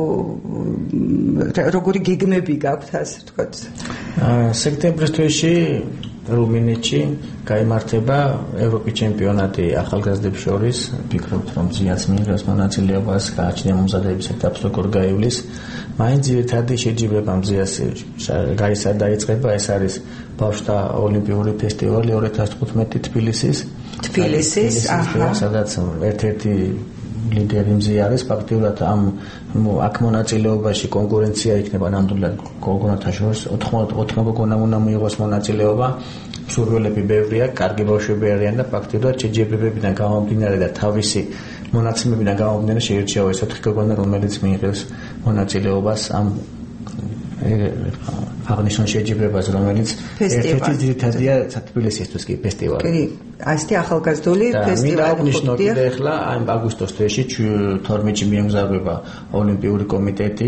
როგორი გეგმები გაქვთ ასე ვთქვათ. სექტემბრის თვეში რუმინეთში გაიმართება ევროპის ჩემპიონატი ახალგაზრდებს შორის. ვფიქრობთ რომ მზიაც მიიღებს მონაწილეობას, გააჩნია მომზადებების ეტაპს როგორ გაივლის. მაინც ძირითადი შეჯიბრება მზიას დაიწყება, ეს არის ბავშვთა ოლიმპიური ფესტივალი 2015 თბილისის, სადაც ერთ-ერთი ლიდერი მზია არის. ფაქტიურად აქ მონაწილეობაში კონკურენცია იქნება ნამდვილად გოგონათა შორის, 80 გოგონა უნდა მიიღოს მონაწილეობა. სურვილები ბევრია, კარგი ბავშვები არიან და ფაქტიურად შეჯიბრებებიდან გამომდინარე და თავისი მონაცემებიდან გამომდინარე შეირჩევა ეს 4 გოგონა, რომელიც მიიღებს მონაწილეობას ამ აღნიშნულ შეჯიბრებას, რომელიც ერთ-ერთი ძირითადია თბილისისთვის კი ფესტივალი. კი, ასეთი ახალგაზრდული ფესტივალი. აღნიშნო კიდე ახლა ამ აგვისტოს თვეში 12-ში მიემგზავრება ოლიმპიური კომიტეტი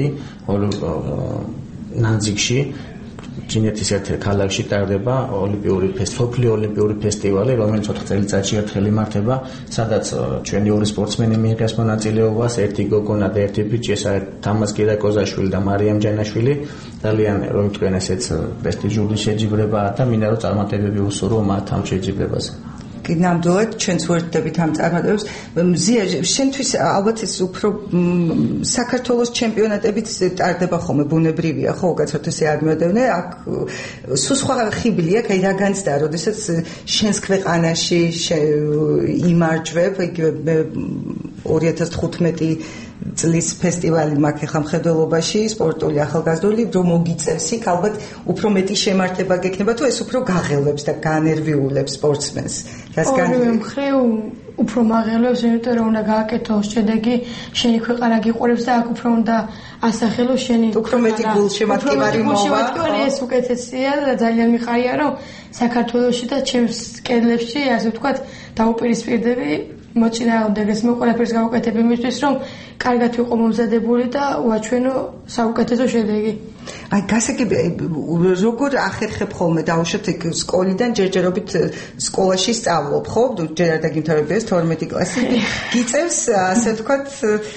ნანძიგში. ჩინეთის ერთ ქალაქში ტარდება სოფლიო ოლიმპიური ფესტივალი, რომელიც 4 წელიწადში ერთხელ იმართება, სადაც ჩვენი ორი სპორტსმენი მიიღეს მონაწილეობას, ერთი გოგონა და ერთი ბიჭი, ეს არის თამაზ კირაკოზაშვილი და მარიამ ჯანაშვილი. ძალიან რომ თქვენ ესეც პრესტიჟული შეჯიბრებაა და მინდა რომ წარმატებები უსურვო მათ ამ შეჯიბრებაზე. კი, ნამდვილად ჩვენც ვერთდებით ამ წარმატებებს. მზია, შენთვის ალბათ ეს უფრო საქართველოს ჩემპიონატებით ტარდება ხოლმე, ბუნებრივია, ხო, უკაცრავად ესე აღმოდევნე, აქ სულ სხვა ხიბლი აქვს, აი რა განცდა, როდესაც შენს ქვეყანაში იმარჯვებ, იგივე 2015 წლის ფესტივალი მაგ ხამხედველობაში სპორტული ახალგაზრდული რომ მოგიწევს იქ ალბათ უფრო მეტი შემართება გექნება თუ ეს უფრო გაღელვებს და განერვიულებს სპორტსმენს ორივე მხრივ უფრო მაღელვებს იმიტომ რომ უნდა გააკეთო შედეგი შენი ქვეყანა გიყურებს და აქ უფრო უნდა ასახელო შენი უფრო მეტი გულშემატკივარი მოვა ეს უკეთესია და ძალიან მიხარია რომ საქართველოში და ჩემს კედლებში ასე ვთქვათ დაუპირისპირდები მოწინააღმდეგეს მე ყველაფერს გავუკეთებ იმისთვის რომ კარგად ვიყო მომზადებული და ვაჩვენო საუკეთესო შედეგი აი გასაგები როგორ ახერხებ ხოლმე დავუშვათ იქ სკოლიდან ჯერჯერობით სკოლაში სწავლობ ხო ჯერ არ დაგიმთავრებიეს 12 კლასი გიწევს ასე ვთქვათ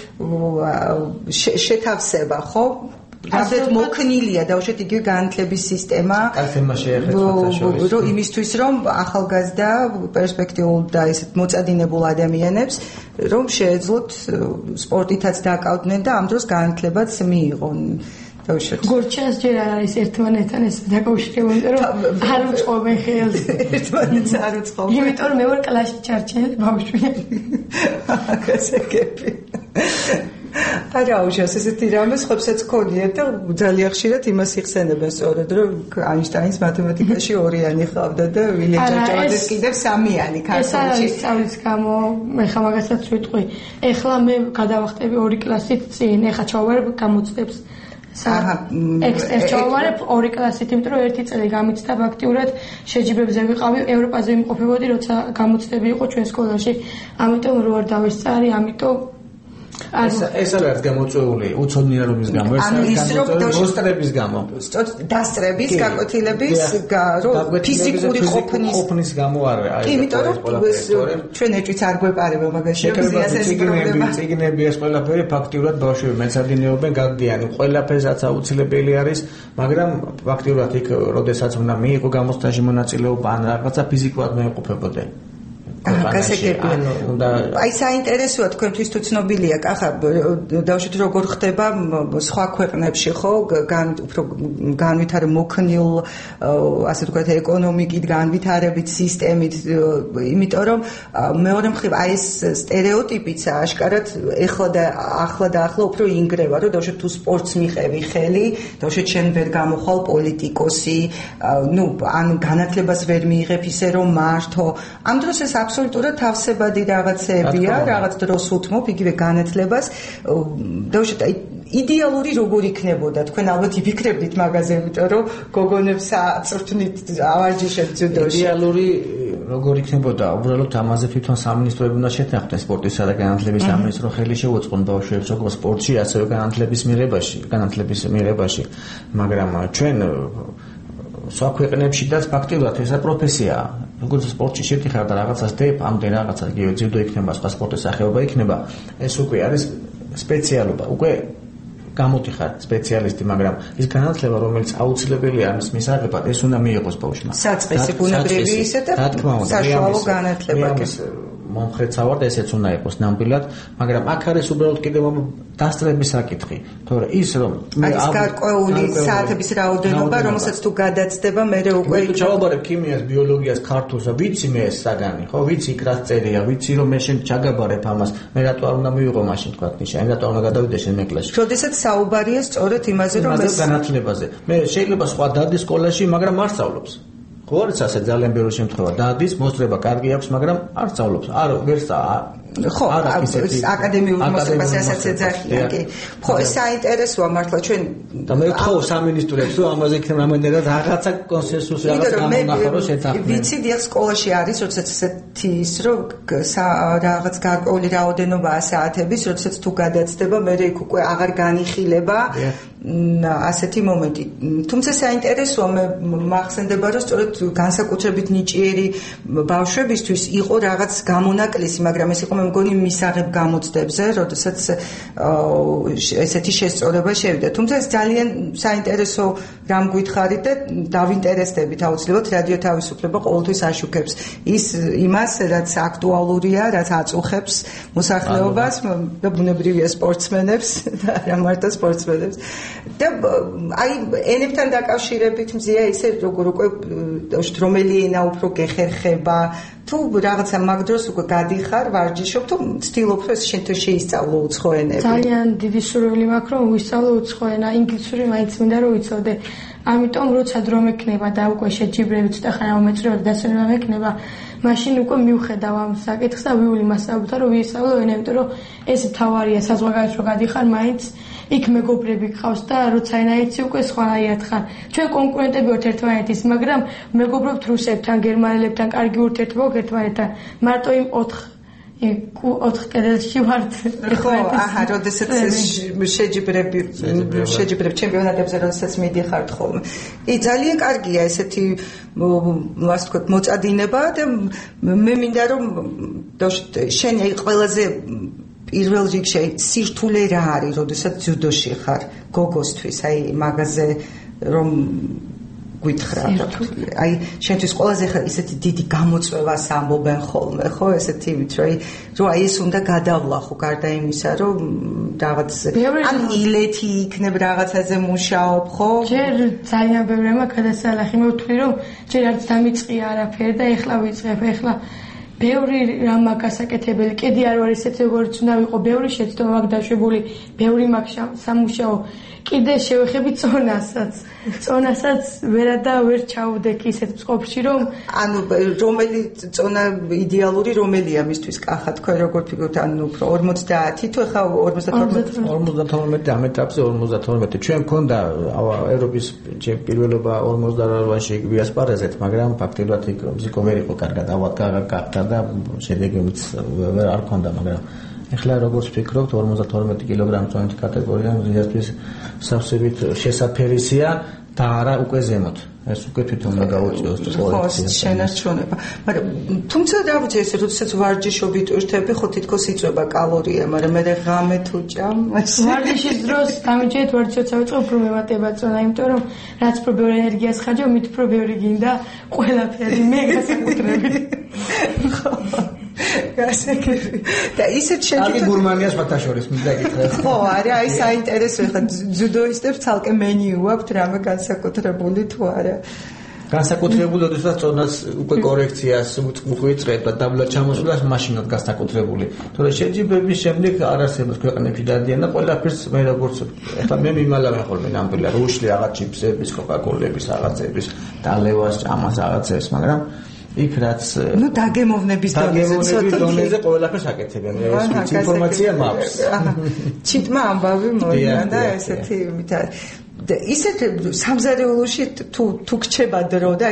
შეთავსება ხო ასეთ მოქნილია დავუშვათ იგივე განათლების სისტემა რომ იმისთვის რომ ახალგაზრდა პერსპექტიულ და ესეთ მოწადინებულ ადამიანებს რომ შეეძლოთ სპორტითაც დაკავდნენ და ამ დროს განათლებაც მიიღონ გორჩას ჯერ არ არის ერთმანეთთან ეს დაკავშირებული რომ არ უწყობენ ხელს ერთმანეთს არ უწყობენ იმიტომ რომ მე ვარ კლასში ჩარჩენილი ბავშვი გასაგები არა უშავს ესეთი რამე ხებსაც ქონიათ და ძალიან ხშირად იმას იხსენებენ სწორედ რომ აინშტაინის მათემატიკაში ორიანი ხავდა და ვილიამ ჭავჭავაძეს კიდევ სამიანი ქართულში ეს სწავლის გამო მე ხა მაგასაც ვიტყვი ეხლა მე გადავახტები 2 კლასით წინ ეხა ჩავარ გამოწდებს ჩავარებ 2 კლასით იმიტომ რომ 1 წელი გამიცდა აქტიურად შეჯიბრებზე ვიყავი ევროპაზე ვიმყოფებოდი როცა გამოწდები იყო ჩვენ სკოლაში ამიტომ რო არ დავესწარი ამიტომ ეს არის გამოწვეული უცოდნიერობის გამო ეს არის გამოწვეული მოსტრების გამო დასწრების გაკვეთილების რომ ფიზიკური ყოფნის გამო არის იმიტომ რომ ჩვენ ეჭვიც არ გვეპარება მაგაში ციგნები ეს ყველაფერი ფაქტიურად ბავშვები მეცადინეობენ გაგდიანი ყველაფერსაც აუცილებელი არის მაგრამ ფაქტიურად იქ როდესაც უნდა მიიღო გამოცდაში მონაწილეობა ან რაღაცა ფიზიკურად მეუყოფებოდნენ აი საინტერესოა თქვენთვის თუ ცნობილია ახლა დავუშვით როგორ ხდება სხვა ქვეყნებში ხო უფრო განვითარებულ მოქნილ ასე ვთქვათ ეკონომიკით განვითარებით სისტემით იმიტომ რომ მეორე მხრივ აი ეს სტერიოტიპიც აშკარად ახლა უფრო ინგრევა რომ დავუშვით თუ სპორტს მიყევი ხელი დავუშვით შენ ვერ გამოხვალ პოლიტიკოსი ან განათლებას ვერ მიიღებ ისე რომ მართო ამ დროს ეს აბსოლუტურად თავსებადი რაღაცებია, რაღაც დროს უთმობ იგივე განათლებას. დავუშვით აი იდეალური როგორ იქნებოდა თქვენ ალბათ იფიქრებდით მაგაზე, იმიტომ რომ გოგონებს აწვრთნით ავარჯიშებს ძიუდოში. იდეალური როგორ იქნებოდა, უბრალოდ ამაზე თვითონ სამინისტროები უნდა შეთანხმდნენ სპორტისა და განათლების სამინისტრო ხელი შეუწყონ ბავშვებს როგორც სპორტში, ასევე განათლების მიღებაში, მაგრამ ჩვენ სხვა ქვეყნებშიც ფაქტიურად ესა პროფესიაა. როგორც სპორტში შედიხარ და რაღაცას დებ, ამდენ რაღაცას გიო ძიუდო იქნება, სხვა სპორტის სახეობა იქნება, ეს უკვე არის სპეციალობა. უკვე გამოდიხარ სპეციალისტი, მაგრამ ის განათლება, რომელიც აუცილებელია ამის მისაღებად, ეს უნდა მიიღოს ბავშვმა. საწყისი ბუნებრივი ისე და საშუალო განათლება. მომხრეცა ვარ და ესეც უნდა იყოს ნამდვილად, მაგრამ აქ არის უბრალოდ კიდევ დასწრების საკითხი, თორე ის რომ არის გარკვეული საათების რაოდენობა, რომელსაც თუ გადაცდება, მე უკვე ჩავაბარებ ქიმიას, ბიოლოგიას, ქართულს, ვიცი მე ეს საგანი, ხო, ვიცი იქ რაც წერია, ვიცი რომ მე შენ ჩაგაბარებ ამას, მე რატო არ უნდა მივიღო მაშინ თქვა ნიშანი, რატო უნდა გადავიდე შენ მეკლასში. როდესაც საუბარია სწორედ იმაზე, რომ ეს განათლებაზე. მე შეიძლება სხვა დადის სკოლაში, მაგრამ არ სწავლობს. ხო არის ასე ძალიან ბევრი შემთხვევა დადის მოსწრება კარგი აქვს მაგრამ არ სწავლობს არ ხო აკადემიურ მოსწრებას ასაც ეძახიან კი ხო ეს საინტერესოა მართლა ჩვენ და მე ხო სამინისტროებს რომ ამაზე იქნება ამენდა რაღაცა კონსენსუსი რაღაც გამონახო შეთანხმდნენ ვიცი დიახ სკოლაში არის როდესაც ესეთი ის რომ რაღაც გარკვეული რაოდენობა საათების როდესაც თუ გადაცდება მე იქ უკვე აღარ განიხილება ასეთი მომენტი თუმცა საინტერესოა მე მახსენდება რომ სწორედ განსაკუთრებით ნიჭიერი ბავშვებისთვის იყო რაღაც გამონაკლისი მაგრამ ეს იყო მე მგონი მისაღებ გამოცდებზე როდესაც ესეთი შესწორება შევიდა თუმცა ეს ძალიან საინტერესო რამ გითხარით და დავინტერესდებით აუცილებლად რადიო თავისუფლება ყოველთვის აშუქებს ის იმას რაც აქტუალურია რაც აწუხებს მოსახლეობას და ბუნებრივია სპორტსმენებს და რა მარტო სპორტსმენებს და აი ენებთან დაკავშირებით მზია ისე როგორ უკვე რომელი ენა უფრო გეხერხება თუ რაღაცა მაგ დროს უკვე გადიხარ ვარჯიშობ თუ ცდილობ რომ შენ თუ შეისწავლო უცხო ენები ძალიან დიდი სურვილი მაქვს რომ ვისწავლო უცხო ენა ინგლისური მაინც მინდა რომ ვიცოდე ამიტომ როცა დრო მექნება და უკვე შეჯიბრები ცოტა ხანამ მეწრება და დასვენება მექნება მაშინ უკვე მივხედავ ამ საკითხს და ვივლი მასწავლებლთან რომ ვისწავლო ენა იმიტომ რომ ეს თავარია საზღვარგარეთ რო გადიხარ მაინც იქ მეგობრები გყავს და როცა ენა იცი უკვე სხვანაირად ხარ ჩვენ კონკურენტები ვართ ერთმანეთის მაგრამ მეგობრობთ რუსებთან გერმანელებთან კარგი ურთიერთობა გვაქვს ერთმანეთთან მარტო იმ 4 კედელში ვართ ხო აჰა როდესაც შეჯიბრები ჩემპიონატებზე როდესაც მიდიხართ ხოლმე ძალიან კარგია ესეთი ასე ვთქვათ მოწადინება და მე მინდა რომ შენ ყველაზე პირველ რიგში სირთულე რა არის როდესაც ძიუდოში ხარ გოგოსთვის აი მაგაზე რომ გითხრა აი შენთვის ყველაზე ხა ისეთი დიდი გამოწვევას ამბობენ ხოლმე ხო ესეთი რომ აი ეს უნდა გადავლახო გარდა იმისა რომ რაღაც ან ილეთი იქნებ რაღაცაზე მუშაობ ხო ჯერ ძალიან ბევრი მაქვს გადასალახი მე ვთვლი რომ ჯერ არც დამიწყია არაფერი და ეხლა ვიწყებ ეხლა ბევრი რამ აქვს გასაკეთებელი კიდე არ ვარ ისეთი როგორც უნდა ვიყო ბევრი შეცდომა აქვს დაშვებული ბევრი მაქვს სამუშაო კიდე შევეხები წონასაც ვერა და ვერ ჩავდექ ისეთ წყობში რომ ანუ რომელი წონა იდეალური რომელია მისთვის კახა თქვენ როგორ ფიქრობთ ანუ უფრო 50 თუ ხა 52 ამ ეტაპზე 52 ჩვენ მქონდა ევროპის პირველობა 58-ში ვიასპარეზეთ მაგრამ ფაქტობრივად იქ მუსიკო ვერ იყო კარგად გავაკარგა და შედეგებიც ვერ არ მქონდა მაგრამ ეხლა როგორც ფიქრობთ 52 კილოგრამის წონით კატეგორია მზიასთვის სავსებით შესაფერისია და არა უკვე ზემოთ ეს უკვე თვითონ უნდა გავუწიოს ხო შენარჩუნება მაგრამ თუმცა რა ვიცი ეს როდესაც ვარჯიშობთ ერთები ხო თითქოს იწובה კალორია მაგრამ მე ღამე თუ ჭამ ვარჯიშის დროს გამიჭერეთ ვარჯიშოცა ვიწყებ უფრო მემატება წონა იმიტომ რომ რაც უფრო ბევრი ენერგიას ხარჯავ მით უფრო ბევრი გინდა ყველაფერი მე გასაკუთრებით და ისეთ შეჭი გურმანიას ფათაშორის მინდა გითხრა ხო არა აი საინტერესო ხა ძუდოისტებს თალკე მენიუ აქვს რამე განსაკუთრებული თუ არა განსაკუთრებული როდესაც წონას უკვე კორექციას უყვიწყებ და დაბლა ჩამოსვლას მაშინად განსაკუთრებული თორე შეჯიბრების შემდეგ არ არსებობს ქვეყნებში დადიან და ყველაფერს მე როგორც ეხლა მე მიმალავე ხოლმე ნამდვილად რუშლი რაღაც ჩიპსების კოკაკოლების რაღაცების დალევას ჭამას რაღაცებს მაგრამ იქ რაც ნუ დაგემოვნების დონეზე ყველაფერს აკეთებენ ეს ინფორმაცია მაქვს ჩიტმა ამბავი მოინა და ესეთი ისეთ სამზარეულოში თუ გრჩება დრო და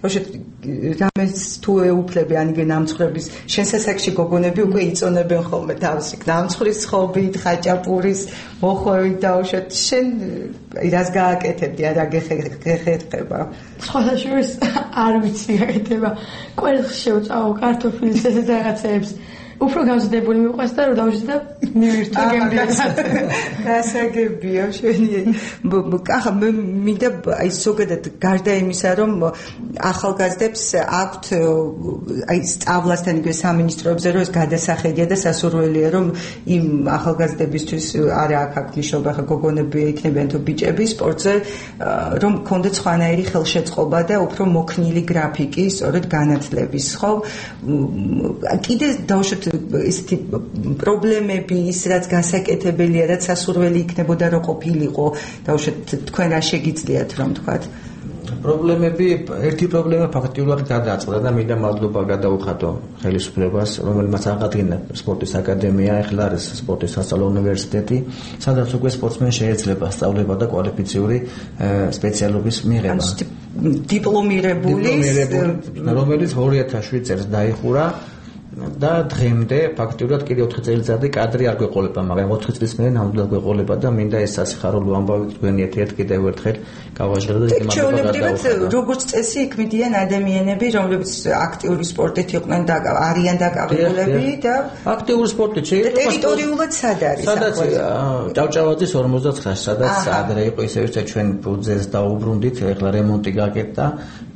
რამეს თუ ეუფლები ანიგენ ამცხრების შენ სასაკში გოგონები უკვე იწონებენ ხოლმე თავს იქ დამცხვრის ხობით ხაჭაპურის მოხვევით დაუშვათ შენ რას გააკეთებდი არა გეხერხება სხვადასხვის არ ვიცი გაკეთება ყველს შევწავო კარტოფილის ესეთ რაღაცებს უფრო გამზადებული მიყვეს და რომ დავжди და მივირთო გემრიელად. გასაგებია შენი. ახლა მე მინდა აი ზოგადად გარდა იმისა რომ ახალგაზრდებს აქვთ აი სწავლასთან იგივე სამინისტროებზე რომ ეს გადასახედია და სასურველია რომ იმ ახალგაზრდებისთვის არა აქ მნიშვნელობა ხა გოგონები იქნებიან თუ ბიჭები სპორტზე რომ კონდეთ სხვანაირი ხელშეწყობა და უფრო მოქნილი გრაფიკი სწორედ განათლების ხო კიდე დავუშვათ ისეთი პრობლემები ის რაც გასაკეთებელია რაც სასურველი იქნებოდა რომ ყოფილიყო დავუშვათ თქვენ რა შეგიძლიათ რომ თქვათ პრობლემები ერთი პრობლემა ფაქტიურად გადააწყდა და მინდა მადლობა გადაუხადო ხელისუფლებას რომელმაც აღადგინა სპორტის აკადემია ახლა არის სპორტის სასწავლო უნივერსიტეტი სადაც უკვე სპორტსმენი შეიძლება სწავლება და კვალიფიციური სპეციალობის მიღება დიპლომირებული რომელიც 2007 წელს დაიხურა და დღემდე ფაქტიურად კიდე 4 წელიწადი კადრი არ გვეყოლება, მაგრამ 4 წლის მერე ნამდვილად გვეყოლება და მინდა ეს სასიხარულო ამბავი თქვენი ერთ კიდევ ერთხელ გავაჟღეროთ და იმასაც როგორც წესი იქ მიდიან ადამიანები, რომლებიც აქტიური სპორტით იყვნენ და არიან დაკავებულები და აქტიური სპორტით შეიძლება ტერიტორიულად სად არის? სადაც ჭავჭავაძის 49, სადაც ადრე იყო ისე ჩვენ ბუძეს დაუბრუნდით, ეხლა რემონტი გაკეთდა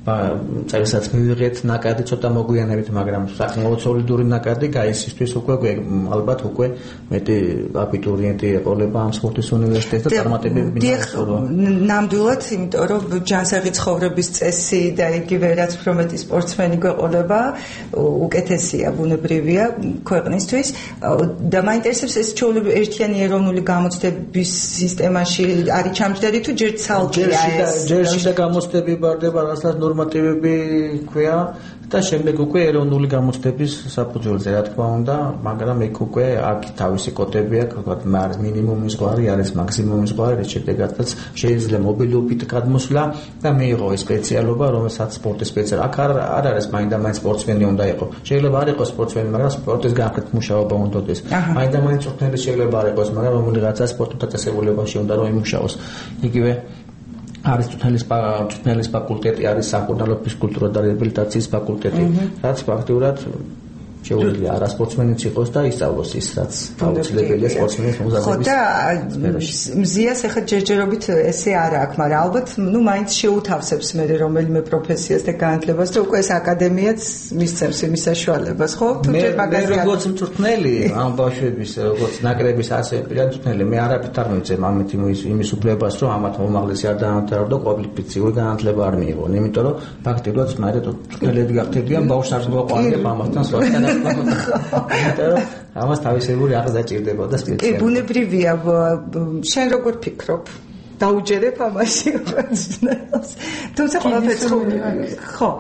წევსაც მივიღეთ ნაკადი ცოტა მოგვიანებით, მაგრამ საკმაოდ სოლიდური ნაკადი გაისისთვის უკვე ალბათ უკვე მეტი აბიტურიენტი ეყოლება ამ სპორტის უნივერსიტეტს და წარმატებები მინდა. ნამდვილად, იმიტომ რომ ჯანსაღი ცხოვრების წესი და იგივე რაც უფრო მეტი სპორტსმენი გვეყოლება, უკეთესია, ბუნებრივია ქვეყნისთვის და მაინტერესებს ეს ჩვეულებრივ ერთიანი ეროვნული გამოცდების სისტემაში არის ჩამჯდარი თუ ჯერ ცალკეა ეს? ჯერში და გამოცდები ბარდება, რასაც ნორმატივები ქვია და შემდეგ უკვე ეროვნული გამოცდების საფუძველზე, რა თქმა უნდა, მაგრამ იქ უკვე აქ თავისი კოდები აქვს, ვთქვათ, მინიმუმის ზღვარი არის, მაქსიმუმის ზღვარი, რის შემდეგაც შეიძლება მობილობით გადმოსვლა და მიიღო სპეციალობა, რომელსაც სპორტის სპეციალობა. აქ არ არის მაინდა-მაინც სპორტსმენი უნდა იყოს. შეიძლება არ იყოს სპორტსმენი, მაგრამ სპორტის განხეთ მუშაობა უნდა დეს. მაინდა-მაინც წვრთნელი შეიძლება არ იყოს, მაგრამ რომელიღაცა სპორტულ დაწესებულებაში უნდა რომ იმუშაოს. იგივე არის წვრთნელის ფაკულტეტი, არის სამკურნალო ფიზკულტურა და რეაბილიტაციის ფაკულტეტი, რაც ფაქტიურად შეუძლია არა სპორტსმენიც იყოს და ისწავლოს ის, რაც აუცილებელია სპორტსმენის მომზადების. ხო და მზიას ახლა ჯერჯერობით ესე არ აქვს, მაგრამ ალბათ მაინც შეუთავსებს მე რომელიმე პროფესიას და განათლებას და უკვე ეს აკადემიაც მისცემს იმის საშუალებას, ხო? თუ ჯერ მაგაზე მე როგორც მწვრთნელი ამ ბავშვების, როგორც ნაკრების ასე პირად მწვრთნელი, მე არაფერთ არ მივწევ ამით იმის უფლებას, რომ ამათ მომაღლესი არ დაანათლება და კვალიფიციური განათლება არ მიიღონ, იმიტომ რომ ფაქტიურად მაგათ მწვრთნელები გახდებიან, ბავშვს არ მოაყვანებ ამასთან სწორად. ამას თავისებური არ დაჭირდება და სპეციალურად. კი, ბუნებრივია. შენ როგორ ფიქრობ? დაუჯერებ ამაში? თუმცა ყველაფერს ხო,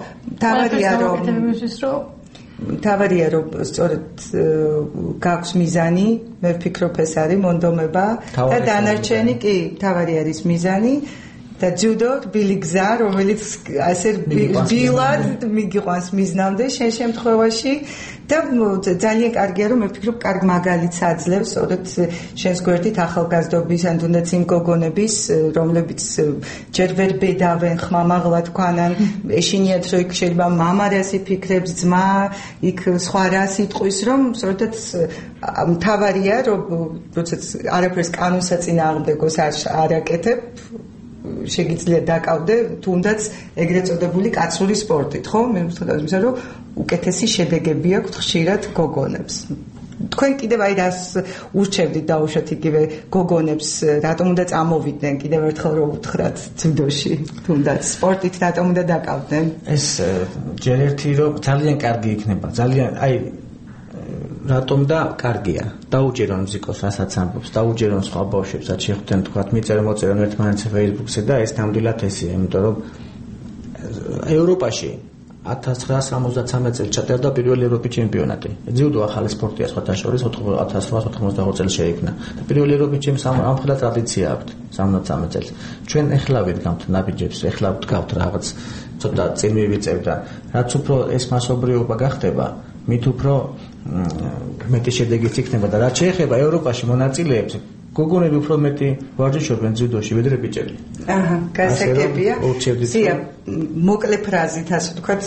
თავარია რომ სწორედ გაქვს მიზანი, მე ვფიქრობ ეს არის მონდომება და დანარჩენი კი თავარი არის მიზანი. და ჯუდო რბილი გზა, რომელიც ასე რბილად მიგიყვანს მიზნამდე შენ შემთხვევაში და ძალიან კარგია რომ მე ვფიქრობ კარგ მაგალითს აძლევს სწორედ შენს გვერდით ახალგაზრდობის ან თუნდაც იმ გოგონების, რომლებიც ჯერ ვერ ბედავენ, ხმამაღლა თქვანან, ეშინიათ რომ იქ შეიძლება მამა რას იფიქრებს, ძმა იქ სხვა რას იტყვის, რომ სწორედ მთავარია რომ როდესაც არაფერს კანონსაწინააღმდეგოს არ აკეთებ შეგიძლია დაკავდე თუნდაც ეგრეთ წოდებული კაცური სპორტით, ხო? მე ვთქვი იმისა, რომ უკეთესი შედეგები აქვს ხშირად გოგონებს. თქვენ კიდევ აი რას ურჩევდით დაუშვათ იგივე გოგონებს, რატომ უნდა წამოვიდნენ კიდევ ერთხელ რომ უთხრათ ძუდოში, თუნდაც სპორტით რატომ უნდა დაკავდნენ? ეს ჯერ ერთი რომ ძალიან კარგი იქნება, ძალიან აი რატომ და კარგია. დაუჯერონ მუსიკოს, რასაც ამბობს, დაუჯერონ სხვა ბავშვებს, რაც შეხვდნენ, თქვათ, მიწერენ ერთმანეთს Facebook-ზე და ეს ნამდვილად ესეა, იმიტომ რომ ევროპაში 1973 წელს ჩატარდა პირველი ევროპის ჩემპიონატი. ძიუდო ახალი სპორტია სხვათა შორის 1892 წელს შეიქმნა. და პირველი ევროპის ჩემპიონატი ამხელა ტრადიცია აქვს 73 წელს. ჩვენ ეხლა ვიდგამთ ნაბიჯებს, ეხლა ვდგავთ რაღაც ცოტა წინ მივიწევ და რაც უფრო ეს მასობრიობა გახდება, მით უფრო მეტი შედეგიც იქნება და რაც შეეხება ევროპაში მონაწილეებს, გოგონები უფრო მეტი ვარჯიშობენ ძიუდოში, ვიდრე ბიჭები. აჰა, გასაგებია. ზია, მოკლე ფრაზით ასე ვთქვათ,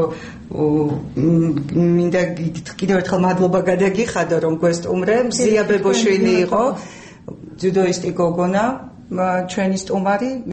მინდა კიდევ ერთხელ მადლობა გადაგიხადო, რომ გვესტუმრე. ზია ბებოშვილი იყო, ძიუდოისტი გოგონა, ჩვენი სტუმარი.